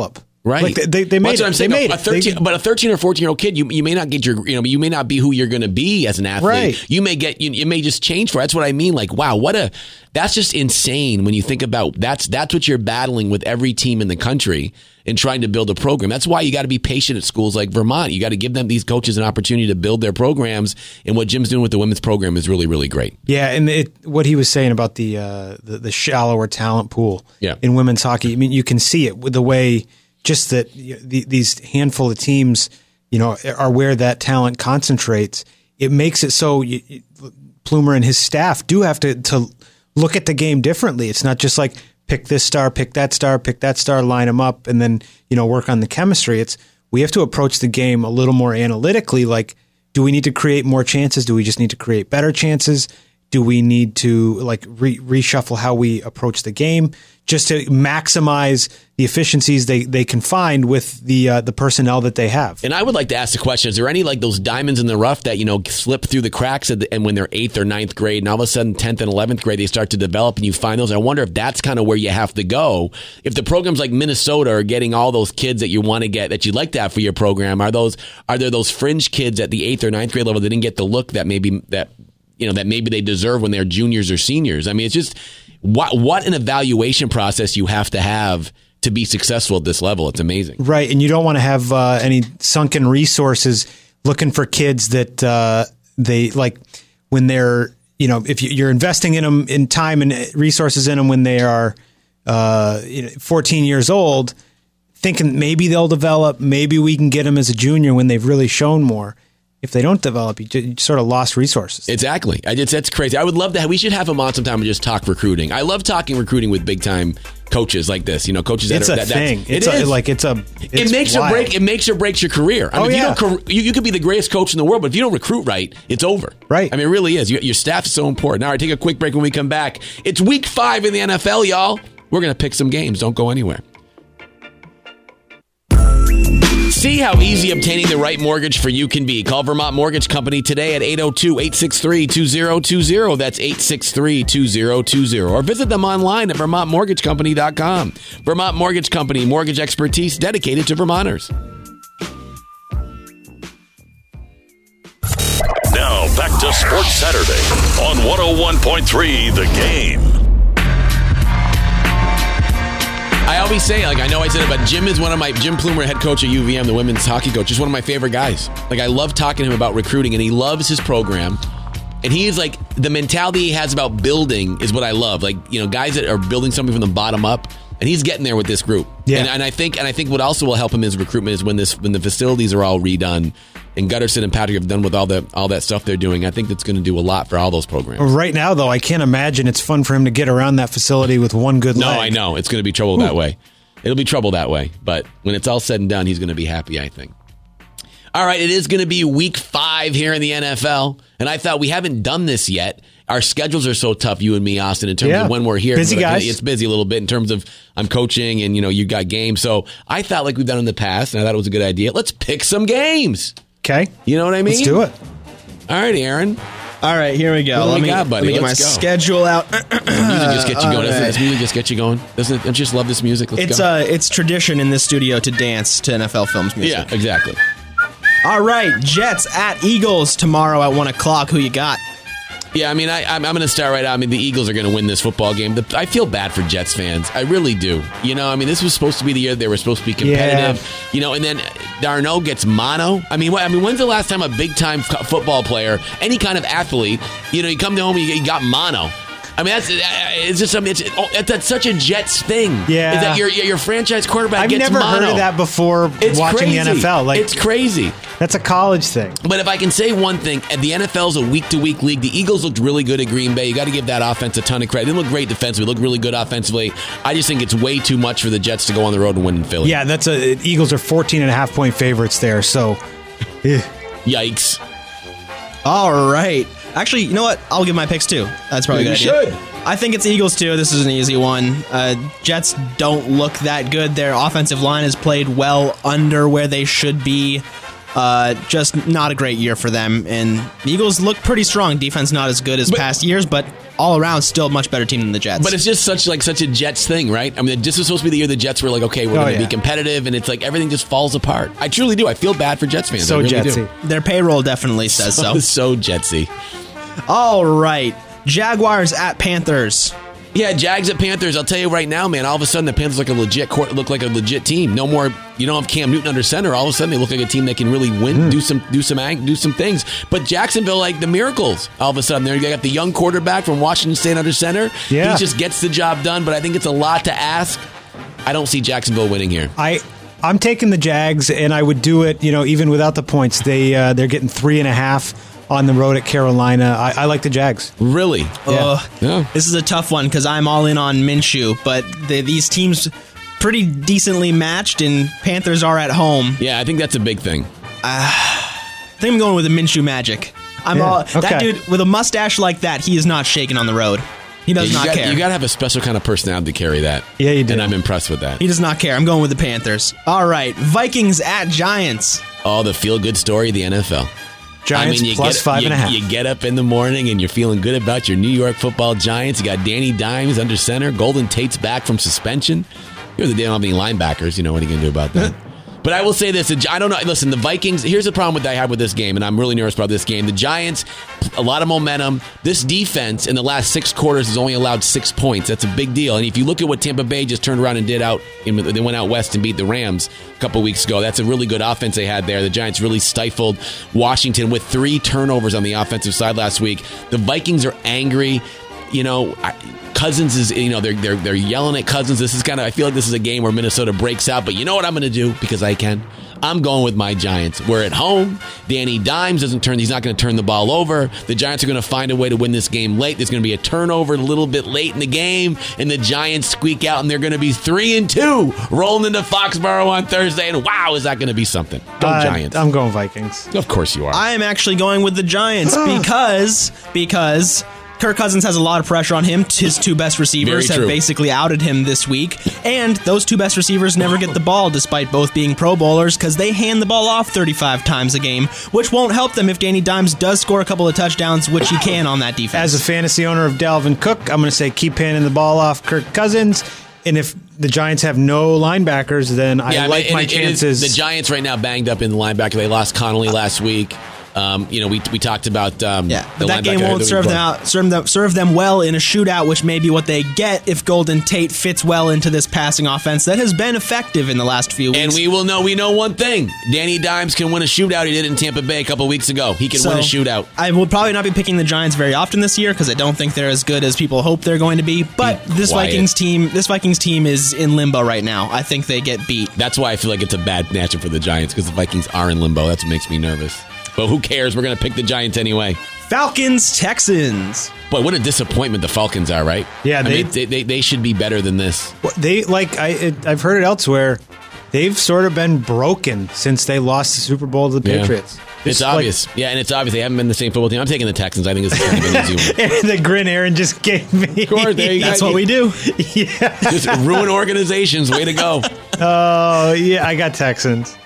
Right. Like they made That's what I'm saying. They made a 13, but a 13 or 14-year-old kid, you may not get you may not be who you're going to be as an athlete. Right. You may just change for it. That's what I mean. Like, wow, that's just insane when you think about that's what you're battling with every team in the country in trying to build a program. That's why you got to be patient at schools like Vermont. You got to give them these coaches an opportunity to build their programs. And what Jim's doing with the women's program is really, really great. Yeah, and what he was saying about the shallower talent pool Yeah. in women's hockey. I mean, you can see it with the way just that these handful of teams, are where that talent concentrates. It makes it so Plumer and his staff do have to look at the game differently. It's not just like pick this star, pick that star, line them up, and then work on the chemistry. We have to approach the game a little more analytically. Like, do we need to create more chances? Do we just need to create better chances? Do we need to reshuffle how we approach the game just to maximize the efficiencies they can find with the personnel that they have? And I would like to ask the question, is there any like those diamonds in the rough that, slip through the cracks and when they're 8th or 9th grade and all of a sudden 10th and 11th grade, they start to develop and you find those? I wonder if that's kind of where you have to go. If the programs like Minnesota are getting all those kids that you want to get, that you'd like to have for your program, are there those fringe kids at the 8th or 9th grade level that didn't get the look that maybe they deserve when they're juniors or seniors? I mean, it's just what an evaluation process you have to be successful at this level. It's amazing. Right, and you don't want to have any sunken resources looking for kids that they like when they're, if you're investing in them in time and resources in them when they are 14 years old, thinking maybe they'll develop, maybe we can get them as a junior when they've really shown more. If they don't develop, you sort of lost resources. Exactly. That's crazy. I would love that. We should have him on sometime and just talk recruiting. I love talking recruiting with big time coaches like this. Coaches that it's are a thing. It makes or break. It makes or breaks your career. I mean, you could be the greatest coach in the world, but if you don't recruit right, it's over. Right. I mean, it really is. Your staff is so important. All right, take a quick break. When we come back, it's week 5 in the NFL, y'all. We're gonna pick some games. Don't go anywhere. See how easy obtaining the right mortgage for you can be. Call Vermont Mortgage Company today at 802-863-2020. That's 863-2020. Or visit them online at vermontmortgagecompany.com. Vermont Mortgage Company, mortgage expertise dedicated to Vermonters. Now back to Sports Saturday on 101.3 The Game. I always say, I know I said it, but Jim Plumer, head coach at UVM, the women's hockey coach, is one of my favorite guys. I love talking to him about recruiting, and he loves his program. And he is the mentality he has about building is what I love. Guys that are building something from the bottom up, and he's getting there with this group. Yeah. And I think what also will help him in his recruitment is when the facilities are all redone, and Gutterson and Patrick have done with all that stuff they're doing. I think that's going to do a lot for all those programs. Right now, though, I can't imagine it's fun for him to get around that facility with one good leg. No, I know. It's going to be trouble that way. It'll be trouble that way. But when it's all said and done, he's going to be happy, I think. All right, it is going to be week 5 here in the NFL. And I thought we haven't done this yet. Our schedules are so tough, you and me, Austin, in terms of when we're here. Busy guys. It's busy a little bit in terms of I'm coaching and, you got games. So I thought like we've done in the past, and I thought it was a good idea. Let's pick some games. Okay. You know what I mean? Let's do it. All right, Aaron. All right, here we go. Let me get my schedule out. Music just gets you going. Doesn't this music just get you going? Don't you just love this music? Let's go. It's tradition in this studio to dance to NFL Films music. Yeah, exactly. All right, Jets at Eagles tomorrow at 1 o'clock. Who you got? Yeah, I mean, I'm going to start right out. I mean, the Eagles are going to win this football game. I feel bad for Jets fans. I really do. This was supposed to be the year they were supposed to be competitive. Yeah. And then Darno gets mono. I mean, when's the last time a big-time football player, any kind of athlete, you come to home and you got mono? I mean, that's such a Jets thing. Yeah. Is that your franchise quarterback gets mono. I've never heard of that before watching the NFL. It's crazy. That's a college thing. But if I can say one thing, the NFL is a week-to-week league. The Eagles looked really good at Green Bay. You got to give that offense a ton of credit. They look great defensively. Look really good offensively. I just think it's way too much for the Jets to go on the road and win in Philly. Yeah, Eagles are 14.5-point favorites there. So, yikes. All right. Actually, you know what? I'll give my picks too. That's probably a good idea. You should. I think it's Eagles too. This is an easy one. Jets don't look that good. Their offensive line has played well under where they should be. Just not a great year for them. And the Eagles look pretty strong. Defense not as good as past years, but all around, still a much better team than the Jets. But it's just such a Jets thing, right? I mean, this is supposed to be the year the Jets were like, okay, we're going to be competitive, and it's like everything just falls apart. I truly do. I feel bad for Jets fans. So I really Jetsy. do. Their payroll definitely says so. So Jetsy. All right. Jaguars at Panthers. Yeah, Jags at Panthers. I'll tell you right now, man. All of a sudden, the Panthers look like a legit team. No more. You don't have Cam Newton under center. All of a sudden, they look like a team that can really win, do some things. But Jacksonville, like the miracles. All of a sudden, they got the young quarterback from Washington State under center. Yeah. He just gets the job done. But I think it's a lot to ask. I don't see Jacksonville winning here. I'm taking the Jags, and I would do it. Even without the points. They're getting 3.5. On the road at Carolina. I like the Jags. Really? Yeah. Yeah. This is a tough one because I'm all in on Minshew, but these teams pretty decently matched, and Panthers are at home. Yeah, I think that's a big thing. I think I'm going with the Minshew magic. That dude with a mustache like that, he is not shaking on the road. He does not care. You got to have a special kind of personality to carry that. Yeah, you do. And I'm impressed with that. He does not care. I'm going with the Panthers. All right, Vikings at Giants. Oh, the feel-good story of the NFL. Giants plus 5.5. You get up in the morning and you're feeling good about your New York Football Giants. You got Danny Dimes under center. Golden Tate's back from suspension. They don't have any linebackers. What are you going to do about that? But I will say this. I don't know. Listen, the Vikings, here's the problem that I have with this game, and I'm really nervous about this game. The Giants, a lot of momentum. This defense in the last 6 quarters has only allowed 6 points. That's a big deal. And if you look at what Tampa Bay just turned around and did they went out west and beat the Rams a couple weeks ago. That's a really good offense they had there. The Giants really stifled Washington with 3 turnovers on the offensive side last week. The Vikings are angry. Cousins is, they're yelling at Cousins. I feel like this is a game where Minnesota breaks out, but you know what I'm going to do because I can? I'm going with my Giants. We're at home. Danny Dimes he's not going to turn the ball over. The Giants are going to find a way to win this game late. There's going to be a turnover a little bit late in the game, and the Giants squeak out, and they're going to be 3-2 rolling into Foxborough on Thursday, and wow, is that going to be something? Go Giants. I'm going Vikings. Of course you are. I am actually going with the Giants because Kirk Cousins has a lot of pressure on him. His 2 best receivers have basically outed him this week. And those 2 best receivers never get the ball despite both being Pro Bowlers because they hand the ball off 35 times a game, which won't help them if Danny Dimes does score a couple of touchdowns, which he can on that defense. As a fantasy owner of Dalvin Cook, I'm going to say keep handing the ball off Kirk Cousins. And if the Giants have no linebackers, then I like my chances. The Giants right now banged up in the linebacker. They lost Connolly last week. We talked about but that game won't serve them well in a shootout, which may be what they get if Golden Tate fits well into this passing offense that has been effective in the last few weeks. And we know one thing: Danny Dimes can win a shootout. He did it in Tampa Bay a couple weeks ago. He can win a shootout. I will probably not be picking the Giants very often this year because I don't think they're as good as people hope they're going to be. But this Vikings team is in limbo right now. I think they get beat. That's why I feel like it's a bad matchup for the Giants because the Vikings are in limbo. That's what makes me nervous. But who cares? We're going to pick the Giants anyway. Falcons, Texans. Boy, what a disappointment the Falcons are, right? Yeah, they should be better than this. I've heard it elsewhere. They've sort of been broken since they lost the Super Bowl to the Patriots. It's obvious. And it's obvious they haven't been the same football team. I'm taking the Texans. I think this is kind of an easy one. The grin Aaron just gave me. Of course, that's what we do. Yeah. Just ruin organizations. Way to go. Oh, yeah, I got Texans.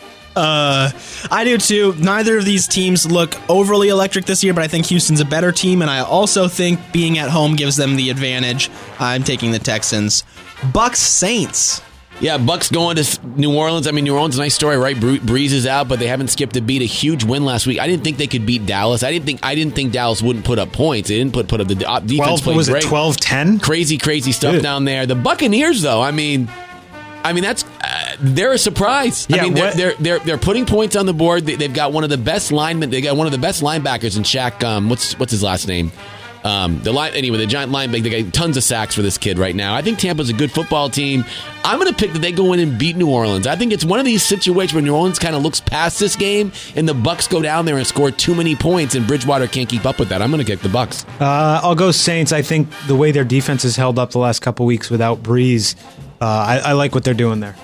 I do too. Neither of these teams look overly electric this year, but I think Houston's a better team, and I also think being at home gives them the advantage. I'm taking the Texans. Bucks, Saints. Yeah, Bucks going to New Orleans. I mean, New Orleans, nice story, right? Breeze is out, but they haven't skipped a beat. A huge win last week. I didn't think they could beat Dallas. I didn't think Dallas wouldn't put up points. They didn't put up the defense. Was it 12-10? Crazy stuff down there. The Buccaneers, though. I mean, that's they're a surprise. Yeah, I mean, they're putting points on the board. They've got one of the best linemen. They got one of the best linebackers in Shaq. What's his last name? The giant linebacker. They got tons of sacks for this kid right now. I think Tampa's a good football team. I'm going to pick that they go in and beat New Orleans. I think it's one of these situations where New Orleans kind of looks past this game, and the Bucks go down there and score too many points, and Bridgewater can't keep up with that. I'm going to kick the Bucks. I'll go Saints. I think the way their defense has held up the last couple weeks without Breeze, I like what they're doing there.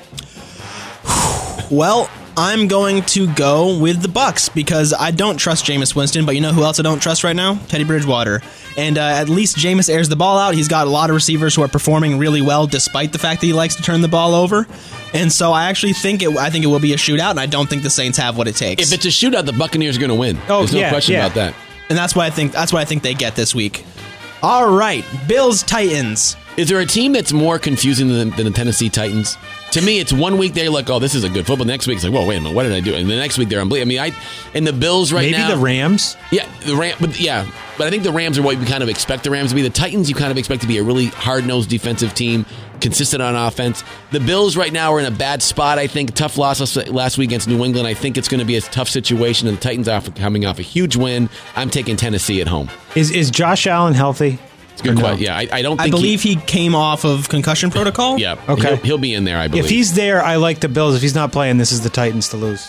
Well, I'm going to go with the Bucks because I don't trust Jameis Winston, but you know who else I don't trust right now? Teddy Bridgewater. And at least Jameis airs the ball out. He's got a lot of receivers who are performing really well despite the fact that he likes to turn the ball over. And so I actually think it will be a shootout, and I don't think the Saints have what it takes. If it's a shootout, the Buccaneers are going to win. There's no question about that. And that's what I think they get this week. All right, Bills-Titans. Is there a team that's more confusing than the Tennessee Titans? To me, it's 1 week they're like, oh, this is a good football. The next week it's like, whoa, wait a minute, what did I do? And the next week they're unbelievable. I mean, and the Bills now. Maybe the Rams? Yeah, but I think the Rams are what we kind of expect the Rams to be. The Titans you kind of expect to be a really hard-nosed defensive team, consistent on offense. The Bills right now are in a bad spot, I think. Tough loss last week against New England. I think it's going to be a tough situation, and the Titans are coming off a huge win. I'm taking Tennessee at home. Is Josh Allen healthy? It's a good question. Yeah, I don't think I believe he came off of concussion protocol. Yeah. Okay. He'll be in there, I believe. If he's there, I like the Bills. If he's not playing, this is the Titans to lose.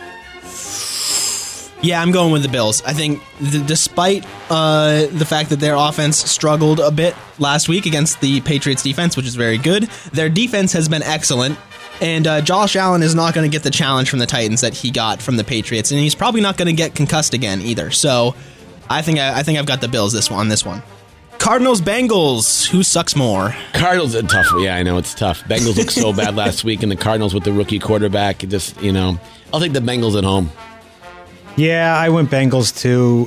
Yeah, I'm going with the Bills. I think despite the fact that their offense struggled a bit last week against the Patriots defense, which is very good, their defense has been excellent. And Josh Allen is not going to get the challenge from the Titans that he got from the Patriots, and he's probably not going to get concussed again either. So I think I've got the Bills on this one. Cardinals-Bengals. Who sucks more? Cardinals are tough. Yeah, I know it's tough. Bengals looked so bad last week, and the Cardinals with the rookie quarterback. I'll take the Bengals at home. Yeah, I went Bengals too.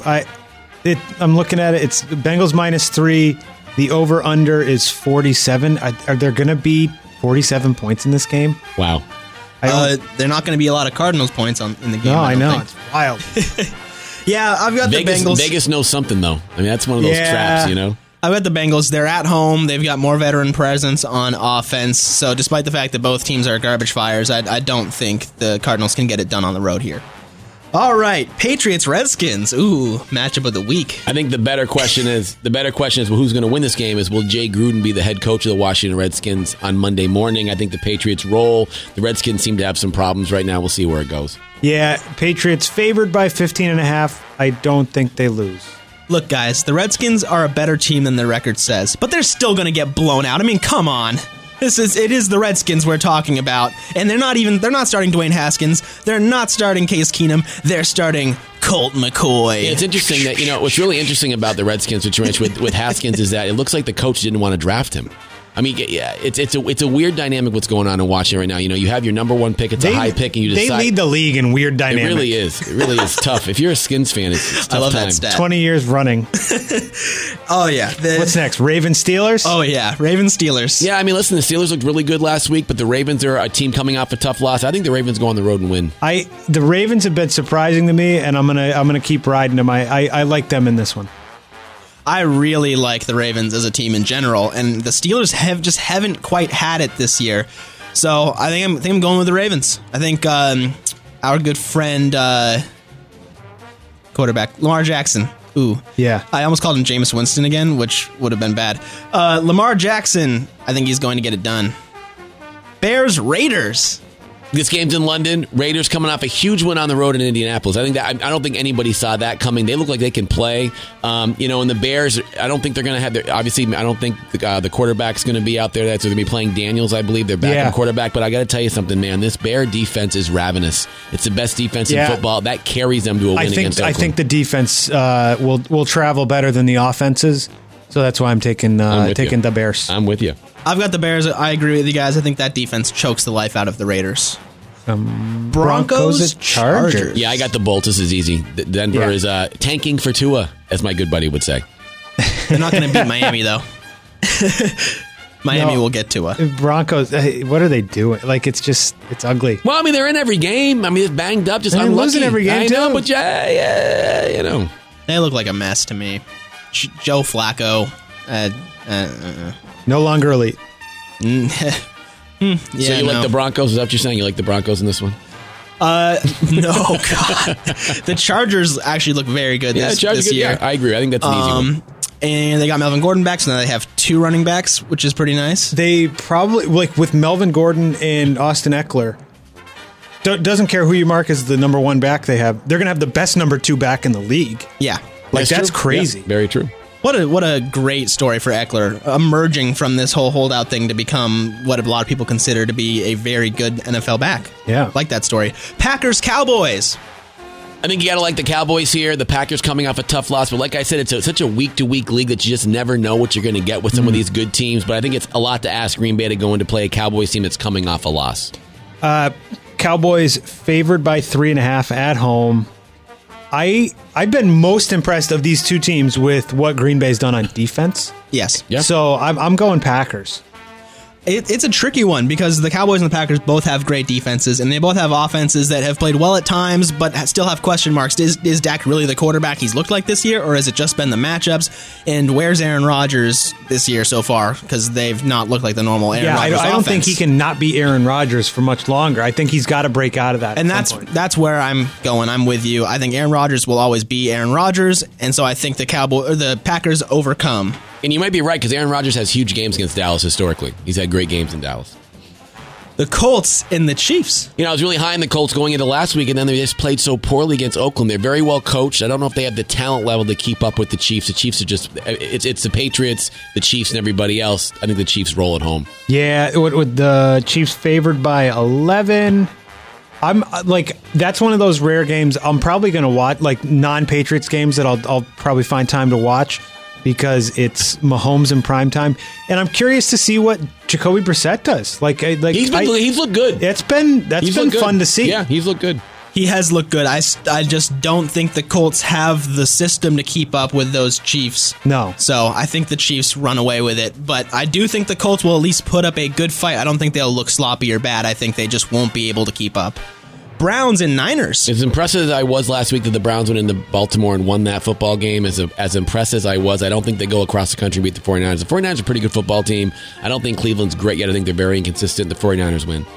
I'm looking at it. It's Bengals -3. The over/under is 47. Are there going to be 47 points in this game? Wow. They're not going to be a lot of Cardinals points in the game. No, I know. Think. It's wild. Yeah, I've got the Bengals. Vegas knows something, though. I mean, that's one of those traps, I've got the Bengals. They're at home. They've got more veteran presence on offense. So despite the fact that both teams are garbage fires, I don't think the Cardinals can get it done on the road here. All right, Patriots-Redskins. Ooh, matchup of the week. I think the better question is well, who's going to win this game is will Jay Gruden be the head coach of the Washington Redskins on Monday morning? I think the Patriots roll. The Redskins seem to have some problems right now. We'll see where it goes. Yeah, Patriots favored by 15.5. I don't think they lose. Look, guys, the Redskins are a better team than their record says, but they're still going to get blown out. I mean, come on. It is the Redskins we're talking about, and they're not starting Dwayne Haskins. They're not starting Case Keenum. They're starting Colt McCoy. Yeah, it's interesting that what's really interesting about the Redskins situation with Haskins is that it looks like the coach didn't want to draft him. I mean, yeah, it's a weird dynamic what's going on in Washington right now. You have your number one pick, it's a high pick, and you decide. They lead the league in weird dynamics. It really is tough. If you're a Skins fan, it's a tough I love time. that stat. 20 years running. Oh, yeah. What's next? Ravens-Steelers? Oh, yeah. Ravens-Steelers. Yeah, I mean, listen, the Steelers looked really good last week, but the Ravens are a team coming off a tough loss. I think the Ravens go on the road and win. The Ravens have been surprising to me, and I'm gonna keep riding them. I like them in this one. I really like the Ravens as a team in general, and the Steelers haven't quite had it this year. So I think I'm going with the Ravens. I think our good friend quarterback Lamar Jackson. Ooh, yeah. I almost called him Jameis Winston again, which would have been bad. Lamar Jackson. I think he's going to get it done. Bears-Raiders. This game's in London. Raiders coming off a huge win on the road in Indianapolis. I don't think anybody saw that coming. They look like they can play. And the Bears, I don't think they're going to have their. Obviously, I don't think the quarterback's going to be out there. That's going to be playing Daniels, I believe. They're backup quarterback. But I got to tell you something, man. This Bear defense is ravenous. It's the best defense in football. That carries them to a win against Oakland. I think the defense will travel better than the offenses. So that's why I'm taking the Bears. I'm with you. I've got the Bears. I agree with you guys. I think that defense chokes the life out of the Raiders. Broncos at Chargers. Yeah, I got the Bolts. This is easy. Denver is tanking for Tua, as my good buddy would say. They're not going to beat Miami, though. Miami will get Tua. Broncos, what are they doing? Like, it's ugly. Well, I mean, they're in every game. I mean, it's banged up, just unlucky. They're losing every game, I know, but yeah. They look like a mess to me. Joe Flacco. No longer elite. So you like the Broncos? Is that what you're saying? You like the Broncos in this one? No, God. The Chargers actually look very good this year. Yeah, I agree. I think that's an easy one. And they got Melvin Gordon back, so now they have 2 running backs, which is pretty nice. They probably, with Melvin Gordon and Austin Eckler, doesn't care who you mark as the number 1 back they have. They're going to have the best number 2 back in the league. Yeah. That's crazy. Yeah, very true. What a great story for Eckler, emerging from this whole holdout thing to become what a lot of people consider to be a very good NFL back. Yeah. Like that story. Packers-Cowboys. I think you got to like the Cowboys here. The Packers coming off a tough loss. But like I said, it's such a week-to-week league that you just never know what you're going to get with some of these good teams. But I think it's a lot to ask Green Bay to go in to play a Cowboys team that's coming off a loss. Cowboys favored by 3.5 at home. I've been most impressed of these two teams with what Green Bay's done on defense. Yes. Yeah. So I'm going Packers. It's a tricky one because the Cowboys and the Packers both have great defenses, and they both have offenses that have played well at times, but still have question marks. Is Dak really the quarterback he's looked like this year, or has it just been the matchups? And where's Aaron Rodgers this year so far? Because they've not looked like the normal Aaron Rodgers I don't think he can not be Aaron Rodgers for much longer. I think he's got to break out of that. And that's where I'm going. I'm with you. I think Aaron Rodgers will always be Aaron Rodgers, and so I think the Packers overcome. And you might be right because Aaron Rodgers has huge games against Dallas historically. He's had great games in Dallas. The Colts and the Chiefs. I was really high in the Colts going into last week, and then they just played so poorly against Oakland. They're very well coached. I don't know if they have the talent level to keep up with the Chiefs. The Chiefs are just, it's the Patriots, the Chiefs, and everybody else. I think the Chiefs roll at home. Yeah, with the Chiefs favored by 11. I'm that's one of those rare games I'm probably going to watch, like non-Patriots games that I'll probably find time to watch, because it's Mahomes in primetime, and I'm curious to see what Jacoby Brissett does. He's looked good. That's been fun to see. Yeah, he's looked good. He has looked good. I just don't think the Colts have the system to keep up with those Chiefs. No. So I think the Chiefs run away with it, but I do think the Colts will at least put up a good fight. I don't think they'll look sloppy or bad. I think they just won't be able to keep up. Browns and Niners. As impressive as I was last week that the Browns went into Baltimore and won that football game, as impressed as I was, I don't think they go across the country and beat the 49ers. The 49ers are a pretty good football team. I don't think Cleveland's great yet. I think they're very inconsistent. The 49ers win.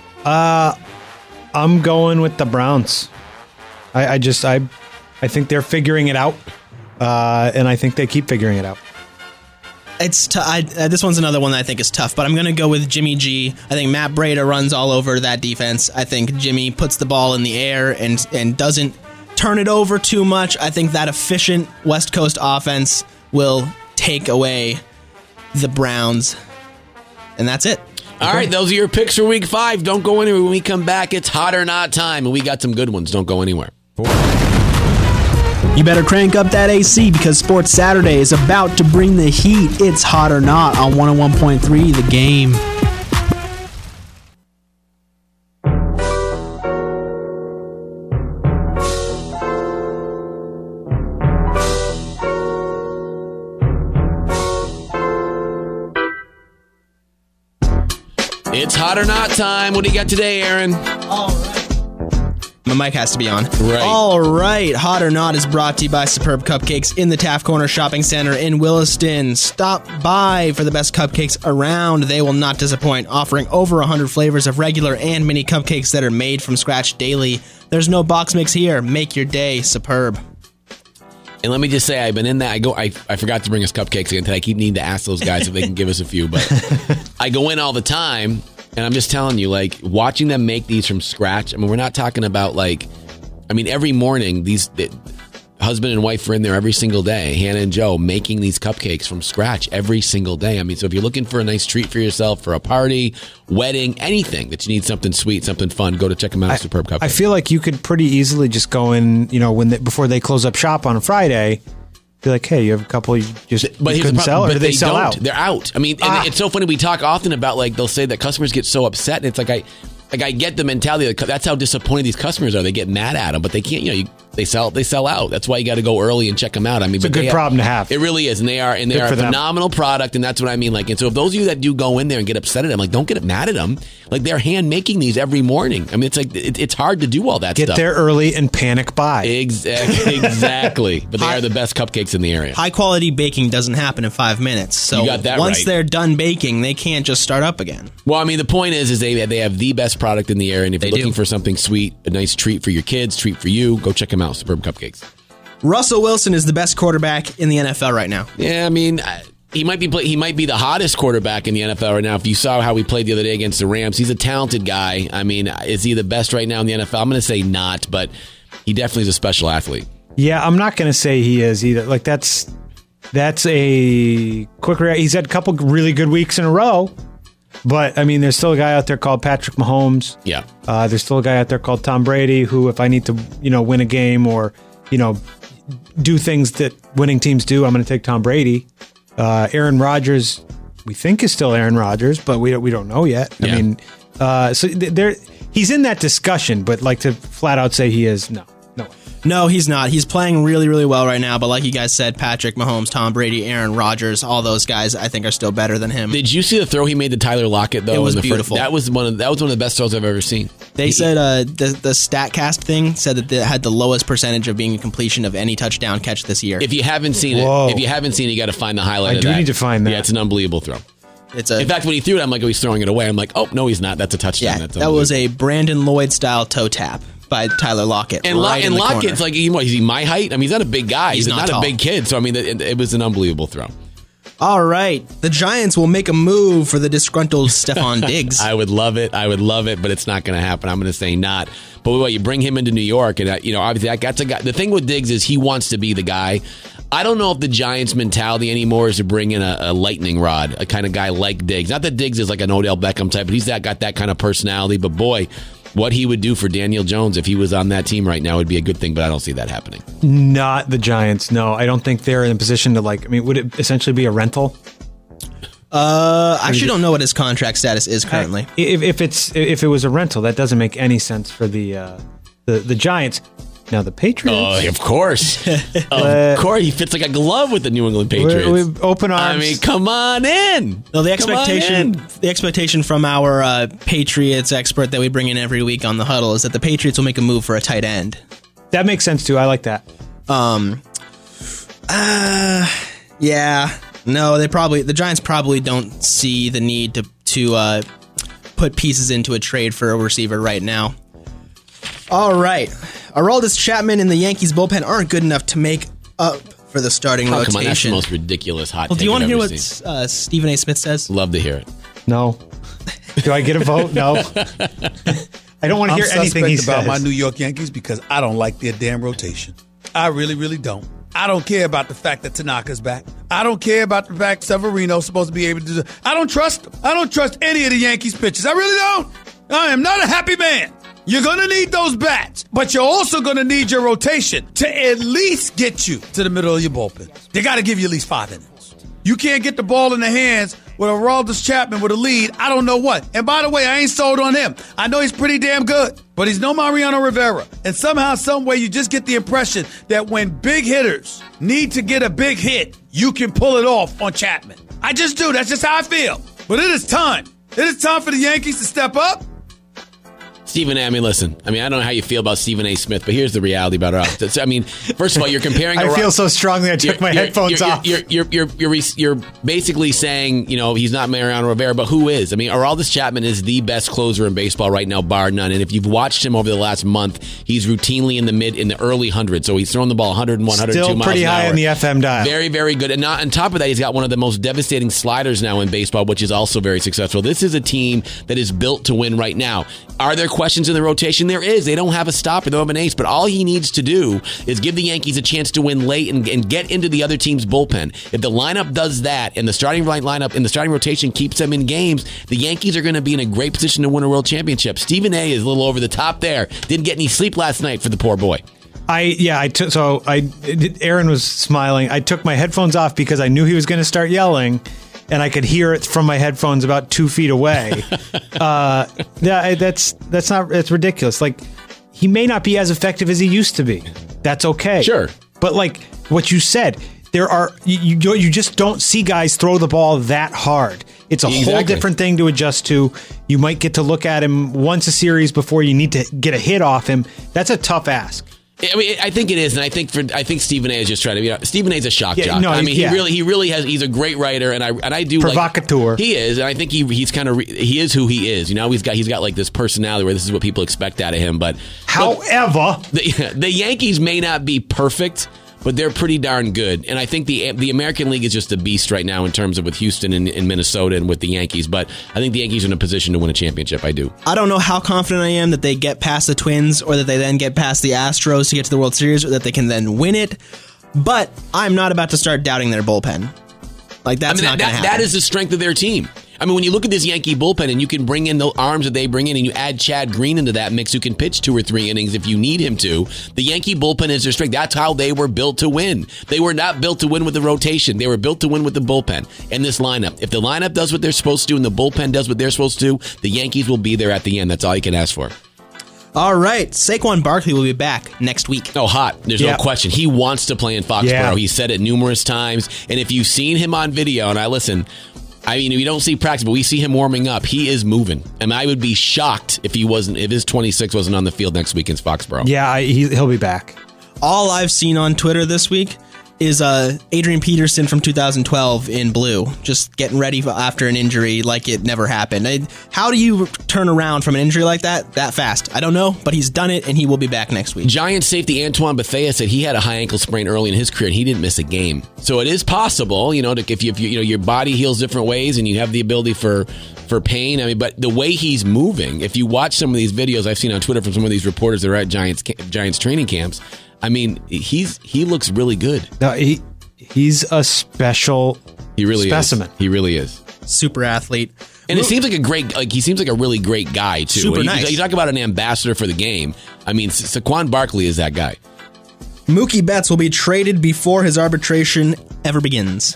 I'm going with the Browns. I think they're figuring it out, and I think they keep figuring it out. It's this one's another one that I think is tough, but I'm going to go with Jimmy G. I think Matt Breida runs all over that defense. I think Jimmy puts the ball in the air and doesn't turn it over too much. I think that efficient West Coast offense will take away the Browns. And that's it. All right, those are your picks for Week 5. Don't go anywhere. When we come back, it's hot or not time, and we got some good ones. Don't go anywhere. You better crank up that AC because Sports Saturday is about to bring the heat. It's hot or not on 101.3 The Game. It's hot or not time. What do you got today, Aaron? All right. My mic has to be on. Right. All right. Hot or Not is brought to you by Superb Cupcakes in the Taft Corner Shopping Center in Williston. Stop by for the best cupcakes around. They will not disappoint, offering over 100 flavors of regular and mini cupcakes that are made from scratch daily. There's no box mix here. Make your day superb. And let me just say, I've been in that. I forgot to bring us cupcakes again today. I keep needing to ask those guys if they can give us a few. But I go in all the time, and I'm just telling you, like, watching them make these from scratch. I mean, we're not talking about, every morning, husband and wife are in there every single day, Hannah and Joe, making these cupcakes from scratch every single day. I mean, so if you're looking for a nice treat for yourself, for a party, wedding, anything that you need something sweet, something fun, go to check them out at Superb Cupcakes. I feel like you could pretty easily just go in, before they close up shop on a Friday, be like, hey, you have a couple you couldn't sell, or do they sell out? They're out. I mean, and it's so funny. We talk often about, they'll say that customers get so upset, and it's like, I get the mentality. That's how disappointed these customers are. They get mad at them, but they can't. They sell out. That's why you got to go early and check them out. I mean, it's a good problem to have. It really is, and they are a phenomenal product, and that's what I mean. And so if those of you that do go in there and get upset at them, don't get mad at them. They're hand making these every morning. I mean, it's it's hard to do all that stuff. Get there early and panic buy. Exactly. But they are the best cupcakes in the area. High quality baking doesn't happen in 5 minutes. So you got that once right. They're done baking, they can't just start up again. Well, I mean, the point is they have the best product in the area, and if you're looking for something sweet, a nice treat for your kids, treat for you, go check them out, Superb Cupcakes. Russell Wilson is the best quarterback in the NFL right now. Yeah, I mean, he might be the hottest quarterback in the NFL right now. If you saw how he played the other day against the Rams, he's a talented guy. I mean, is he the best right now in the NFL? I'm going to say not, but he definitely is a special athlete. Yeah, I'm not going to say he is either. That's a quick reaction. He's had a couple really good weeks in a row. But, I mean, there's still a guy out there called Patrick Mahomes. Yeah. There's still a guy out there called Tom Brady who, if I need to, win a game or, do things that winning teams do, I'm going to take Tom Brady. Aaron Rodgers, we think is still Aaron Rodgers, but we don't know yet. Yeah. I mean, so he's in that discussion, but to flat out say he is, no. No, he's not. He's playing really, really well right now. But like you guys said, Patrick Mahomes, Tom Brady, Aaron Rodgers, all those guys I think are still better than him. Did you see the throw he made to Tyler Lockett, though? It was beautiful. That was one of the best throws I've ever seen. They said the StatCast thing said that it had the lowest percentage of being a completion of any touchdown catch this year. If you haven't seen it, you got to find the highlight of that. I do need to find that. Yeah, it's an unbelievable throw. In fact, when he threw it, I'm like, oh, he's throwing it away. I'm like, oh, no, he's not. That's a touchdown. Yeah, that was a Brandon Lloyd-style toe tap by Tyler Lockett. And Lockett's like, is he my height? I mean, he's not a big guy. He's not a big kid. So, I mean, it was an unbelievable throw. All right. The Giants will make a move for the disgruntled Stephon Diggs. I would love it, but it's not going to happen. I'm going to say not. But what, you bring him into New York, and obviously that's a guy. The thing with Diggs is he wants to be the guy. I don't know if the Giants' mentality anymore is to bring in a lightning rod, a kind of guy like Diggs. Not that Diggs is like an Odell Beckham type, but he's got that kind of personality. But boy, what he would do for Daniel Jones if he was on that team right now would be a good thing, but I don't see that happening. Not the Giants, no. I don't think they're in a position to would it essentially be a rental? I actually don't know what his contract status is currently. If it was a rental, that doesn't make any sense for the Giants. Now the Patriots. Oh, of course. Of course. He fits like a glove with the New England Patriots. We're open arms. I mean, come on in. No, the expectation from our Patriots expert that we bring in every week on the huddle is that the Patriots will make a move for a tight end. That makes sense too. I like that. Yeah. No, the Giants probably don't see the need to put pieces into a trade for a receiver right now. All right. Aroldis Chapman and the Yankees bullpen aren't good enough to make up for the starting rotation. Come on, that's the most ridiculous hot take. Do you want to hear what seen. Stephen A. Smith says? Love to hear it. No. Do I get a vote? No. I don't want to hear anything he says about my New York Yankees because I don't like their damn rotation. I really, really don't. I don't care about the fact that Tanaka's back. I don't care about the fact Severino's supposed to be able to do. I don't trust them. I don't trust any of the Yankees pitchers. I really don't. I am not a happy man. You're going to need those bats, but you're also going to need your rotation to at least get you to the middle of your bullpen. They got to give you at least 5 innings. You can't get the ball in the hands with Aroldis Chapman with a lead. I don't know what. And by the way, I ain't sold on him. I know he's pretty damn good, but he's no Mariano Rivera. And somehow, some way, you just get the impression that when big hitters need to get a big hit, you can pull it off on Chapman. I just do. That's just how I feel. But it is time. It is time for the Yankees to step up. Stephen A., listen. I don't know how you feel about Stephen A. Smith, but here's the reality about it. First of all, you're comparing. I feel so strongly. I took my headphones off. You're basically saying, he's not Mariano Rivera, but who is? Aroldis Chapman is the best closer in baseball right now, bar none. And if you've watched him over the last month, he's routinely in the early hundreds. So he's throwing the ball 101, 102 miles an hour. Still pretty high on the FM dial. Very, very good. And on top of that, he's got one of the most devastating sliders now in baseball, which is also very successful. This is a team that is built to win right now. Are there questions in the rotation? There is. They don't have a stopper. They don't have an ace. But all he needs to do is give the Yankees a chance to win late and get into the other team's bullpen. If the lineup does that and the starting lineup and the starting rotation keeps them in games, the Yankees are going to be in a great position to win a world championship. Stephen A. is a little over the top there. Didn't get any sleep last night for the poor boy. Aaron was smiling. I took my headphones off because I knew he was going to start yelling. And I could hear it from my headphones about 2 feet away. That's ridiculous. Like, he may not be as effective as he used to be. That's okay. Sure. But like what you said, you just don't see guys throw the ball that hard. It's a whole different thing to adjust to. You might get to look at him once a series before you need to get a hit off him. That's a tough ask. I think it is, and I think Stephen A. is just trying to. Stephen A. is a shock jock. No, he really has. He's a great writer, and I do provocateur. He is, and I think he is who he is. He's got like this personality where this is what people expect out of him. But however, the Yankees may not be perfect, but they're pretty darn good. And I think the American League is just a beast right now in terms of with Houston and Minnesota and with the Yankees. But I think the Yankees are in a position to win a championship. I do. I don't know how confident I am that they get past the Twins or that they then get past the Astros to get to the World Series or that they can then win it. But I'm not about to start doubting their bullpen. Like, that's not going to happen. That is the strength of their team. When you look at this Yankee bullpen and you can bring in the arms that they bring in and you add Chad Green into that mix who can pitch 2 or 3 innings if you need him to, the Yankee bullpen is their strength. That's how they were built to win. They were not built to win with the rotation. They were built to win with the bullpen and this lineup. If the lineup does what they're supposed to do and the bullpen does what they're supposed to do, the Yankees will be there at the end. That's all you can ask for. All right, Saquon Barkley will be back next week. Oh, hot. There's no question. He wants to play in Foxborough. Yeah. He said it numerous times. And if you've seen him on video, and I mean, we don't see practice, but we see him warming up. He is moving. And I would be shocked if his 26 wasn't on the field next week in Foxborough. Yeah, he'll be back. All I've seen on Twitter this week is Adrian Peterson from 2012 in blue, just getting ready after an injury like it never happened. How do you turn around from an injury like that fast? I don't know, but he's done it, and he will be back next week. Giant safety Antoine Bethea said he had a high ankle sprain early in his career, and he didn't miss a game. So it is possible, if your body heals different ways and you have the ability for pain. I mean, but the way he's moving, if you watch some of these videos I've seen on Twitter from some of these reporters that are at Giants training camps, I mean, he looks really good. No, he's a special specimen. He really is. Super athlete. And it seems like he seems like a really great guy, too. Super nice. You talk about an ambassador for the game. I mean, Saquon Barkley is that guy. Mookie Betts will be traded before his arbitration ever begins.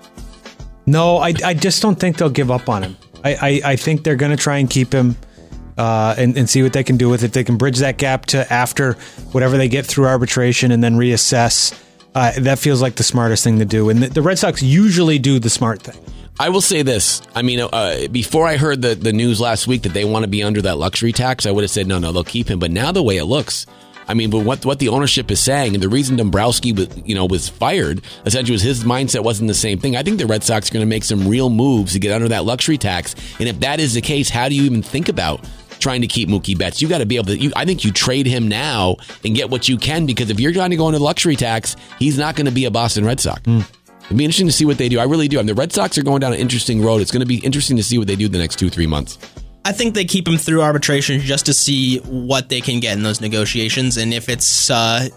No, I just don't think they'll give up on him. I think they're going to try and keep him and see what they can do with it. They can bridge that gap to after whatever they get through arbitration and then reassess. That feels like the smartest thing to do. And the Red Sox usually do the smart thing. I will say this. I mean, before I heard the news last week that they want to be under that luxury tax, I would have said, no, they'll keep him. But now the way it looks, I mean, but what the ownership is saying, and the reason Dombrowski was fired, essentially was his mindset wasn't the same thing. I think the Red Sox are going to make some real moves to get under that luxury tax. And if that is the case, how do you even think about trying to keep Mookie Betts? You got to be able to. I think you trade him now and get what you can, because if you're trying to go into the luxury tax, he's not going to be a Boston Red Sox. It'd be interesting to see what they do. I really do. I mean, the Red Sox are going down an interesting road. It's going to be interesting to see what they do the next 2-3 months. I think they keep him through arbitration just to see what they can get in those negotiations, and if it's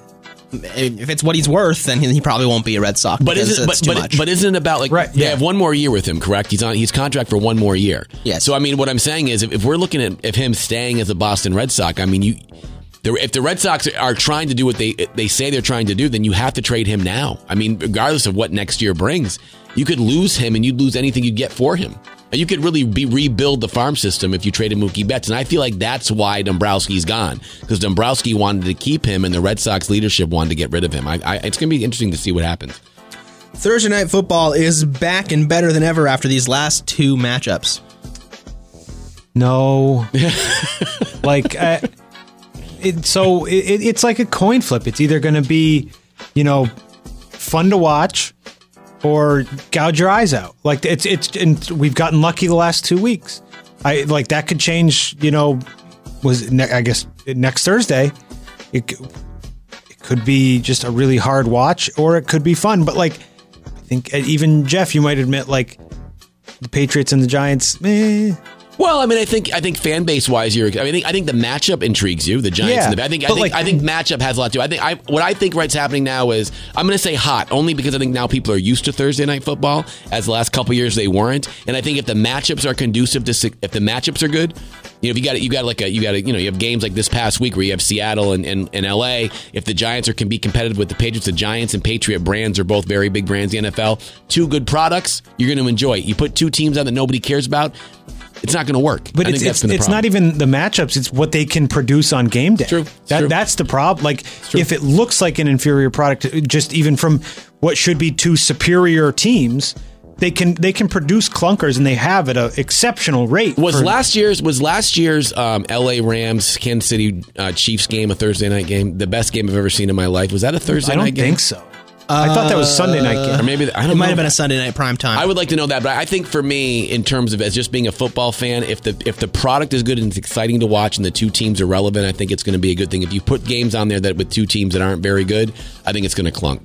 what he's worth, then he probably won't be a Red Sox. But isn't it about they have one more year with him? Correct? He's contract for one more year. Yes. So I mean, what I'm saying is, if we're looking at him staying as a Boston Red Sox, I mean, if the Red Sox are trying to do what they say they're trying to do, then you have to trade him now. I mean, regardless of what next year brings, you could lose him and you'd lose anything you get for him. You could really rebuild the farm system if you traded Mookie Betts. And I feel like that's why Dombrowski's gone, because Dombrowski wanted to keep him and the Red Sox leadership wanted to get rid of him. It's going to be interesting to see what happens. Thursday Night Football is back and better than ever after these last two matchups. No. It's like a coin flip. It's either going to be, fun to watch or gouge your eyes out. Like and we've gotten lucky the last 2 weeks. That could change. I guess next Thursday, it could be just a really hard watch, or it could be fun. But I think even Jeff, you might admit, the Patriots and the Giants, meh. Well, I mean, I think fan base wise, I think the matchup intrigues you, the Giants. Yeah, and I think matchup has a lot to do. What I think what's happening now is, I'm going to say hot only because I think now people are used to Thursday Night Football, as the last couple of years they weren't. And I think if the matchups are conducive to, if the matchups are good, if you have games like this past week where you have Seattle and LA. If the Giants can be competitive with the Patriots, the Giants and Patriot brands are both very big brands in the NFL. Two good products you're going to enjoy. You put two teams out that nobody cares about, it's not going to work. But it's not even the matchups. It's what they can produce on game day. True. That's the problem. If it looks like an inferior product, just even from what should be two superior teams, they can produce clunkers, and they have at an exceptional rate. Was last year's L.A. Rams Kansas City Chiefs game a Thursday night game? The best game I've ever seen in my life. Was that a Thursday night game? I don't think so. I thought that was Sunday night game. Or maybe it might have been a Sunday night prime time. I would like to know that, but I think for me, in terms of as just being a football fan, if the product is good and it's exciting to watch and the two teams are relevant, I think it's going to be a good thing. If you put games on there that with two teams that aren't very good, I think it's going to clunk.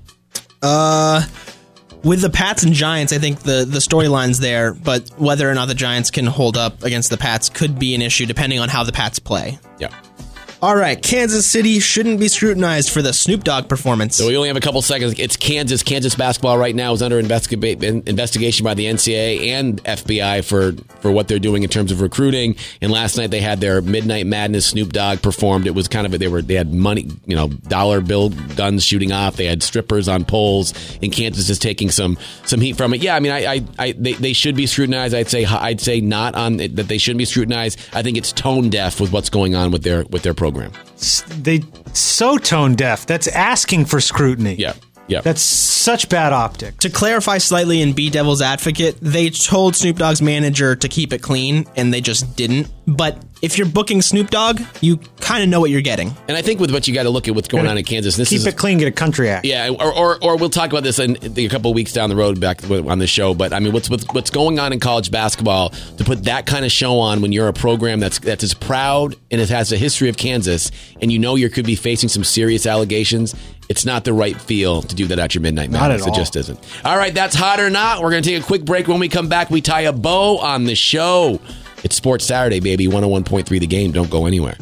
With the Pats and Giants, I think the storyline's there, but whether or not the Giants can hold up against the Pats could be an issue depending on how the Pats play. Yeah. All right, Kansas City shouldn't be scrutinized for the Snoop Dogg performance. So we only have a couple seconds. It's Kansas. Kansas basketball right now is under investigation by the NCAA and FBI for what they're doing in terms of recruiting. And last night they had their Midnight Madness. Snoop Dogg performed. It was kind of they had money, dollar bill guns shooting off. They had strippers on poles. And Kansas is taking some heat from it. Yeah, I mean, they should be scrutinized. I'd say not on that they shouldn't be scrutinized. I think it's tone deaf with what's going on with their program. program. They so tone deaf. That's asking for scrutiny. Yeah. That's such bad optics. To clarify slightly and be devil's advocate, they told Snoop Dogg's manager to keep it clean, and they just didn't. But if you're booking Snoop Dogg, you kind of know what you're getting. And I think with what you got to look at what's going on in Kansas. Keep it clean, get a country act. Yeah, or we'll talk about this in a couple of weeks down the road back on the show. But I mean, what's going on in college basketball to put that kind of show on when you're a program that's as proud and it has a history of Kansas, and you know you could be facing some serious allegations. It's not the right feel to do that at your Midnight Madness. It just isn't. All right, that's Hot or Not. We're going to take a quick break. When we come back, we tie a bow on the show. It's Sports Saturday, baby. 101.3 The Game. Don't go anywhere.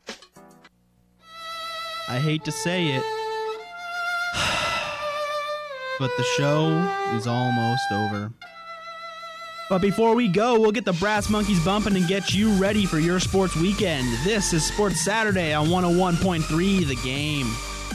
I hate to say it, but the show is almost over. But before we go, we'll get the Brass Monkeys bumping and get you ready for your sports weekend. This is Sports Saturday on 101.3 The Game.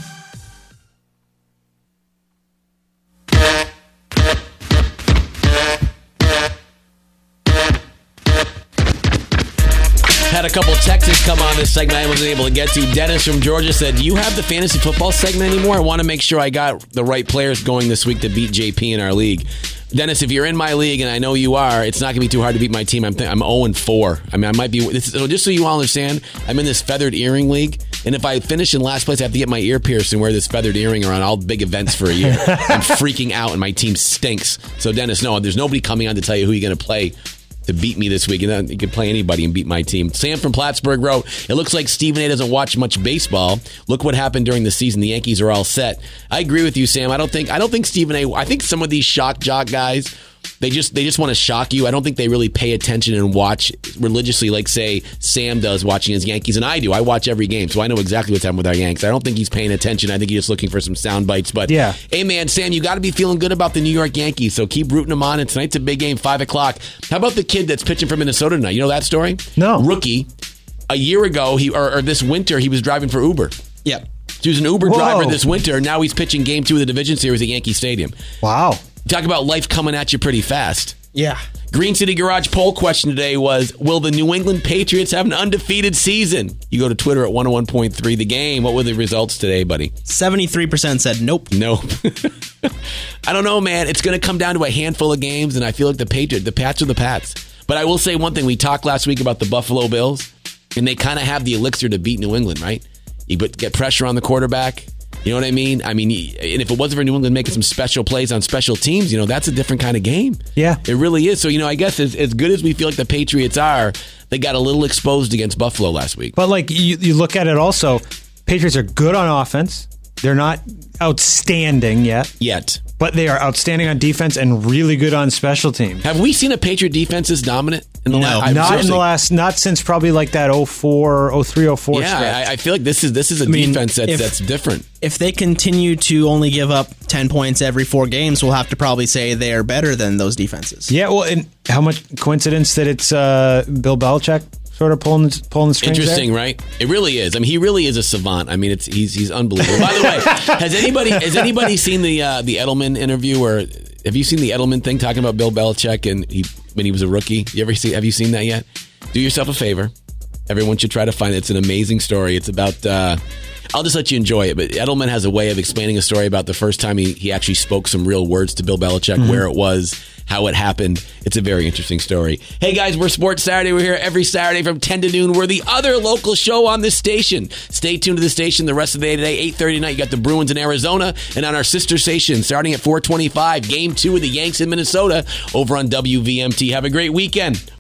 Had a couple texts come on this segment I wasn't able to get to. Dennis from Georgia said, do you have the fantasy football segment anymore? I want to make sure I got the right players going this week to beat JP in our league. Dennis, if you're in my league, and I know you are, it's not going to be too hard to beat my team. I'm 0-4. I mean, I might be... just so you all understand, I'm in this feathered earring league, and if I finish in last place, I have to get my ear pierced and wear this feathered earring around all big events for a year. I'm freaking out, and my team stinks. So, Dennis, no, there's nobody coming on to tell you who you're going to play to beat me this week. And then you can play anybody and beat my team. Sam from Plattsburgh wrote, it looks like Stephen A. doesn't watch much baseball. Look what happened during the season. The Yankees are all set. I agree with you, Sam. I don't think Stephen A. I think some of these shock jock guys, they just want to shock you. I don't think they really pay attention and watch religiously like, say, Sam does watching his Yankees. And I do. I watch every game, so I know exactly what's happening with our Yanks. I don't think he's paying attention. I think he's just looking for some sound bites. But, yeah. Hey, man, Sam, you got to be feeling good about the New York Yankees, so keep rooting them on. And tonight's a big game, 5 o'clock. How about the kid that's pitching for Minnesota tonight? You know that story? No. Rookie. A year ago, or this winter, he was driving for Uber. Yep. He was an Uber driver this winter. Now he's pitching Game 2 of the Division Series at Yankee Stadium. Wow. Talk about life coming at you pretty fast. Yeah. Green City Garage poll question today was, will the New England Patriots have an undefeated season? You go to Twitter at 101.3 The Game. What were the results today, buddy? 73% said nope. Nope. I don't know, man. It's going to come down to a handful of games, and I feel like the Pats are the Pats. But I will say one thing. We talked last week about the Buffalo Bills, and they kind of have the elixir to beat New England, right? You get pressure on the quarterback. You know what I mean? And if it wasn't for New England making some special plays on special teams, that's a different kind of game. Yeah. It really is. So, I guess as good as we feel like the Patriots are, they got a little exposed against Buffalo last week. But, you look at it also, Patriots are good on offense. They're not outstanding yet. But they are outstanding on defense and really good on special teams. Have we seen a Patriot defense this dominant? Not since probably that 04, 03, 04 yeah, stretch. I feel like this is a defense that's different. If they continue to only give up 10 points every 4 games, we'll have to probably say they are better than those defenses. Yeah, well, and how much coincidence that it's Bill Belichick sort of pulling the strings. Interesting, there? Right? It really is. He really is a savant. He's unbelievable. By the way, has anybody seen the Edelman interview, or have you seen the Edelman thing talking about Bill Belichick and when he was a rookie? Have you seen that yet? Do yourself a favor. Everyone should try to find it. It's an amazing story. It's about I'll just let you enjoy it. But Edelman has a way of explaining a story about the first time he actually spoke some real words to Bill Belichick, where it was, how it happened. It's a very interesting story. Hey, guys, we're Sports Saturday. We're here every Saturday from 10 to noon. We're the other local show on this station. Stay tuned to the station the rest of the day today. 8:30 tonight, you got the Bruins in Arizona. And on our sister station, starting at 4:25, Game 2 of the Yanks in Minnesota over on WVMT. Have a great weekend.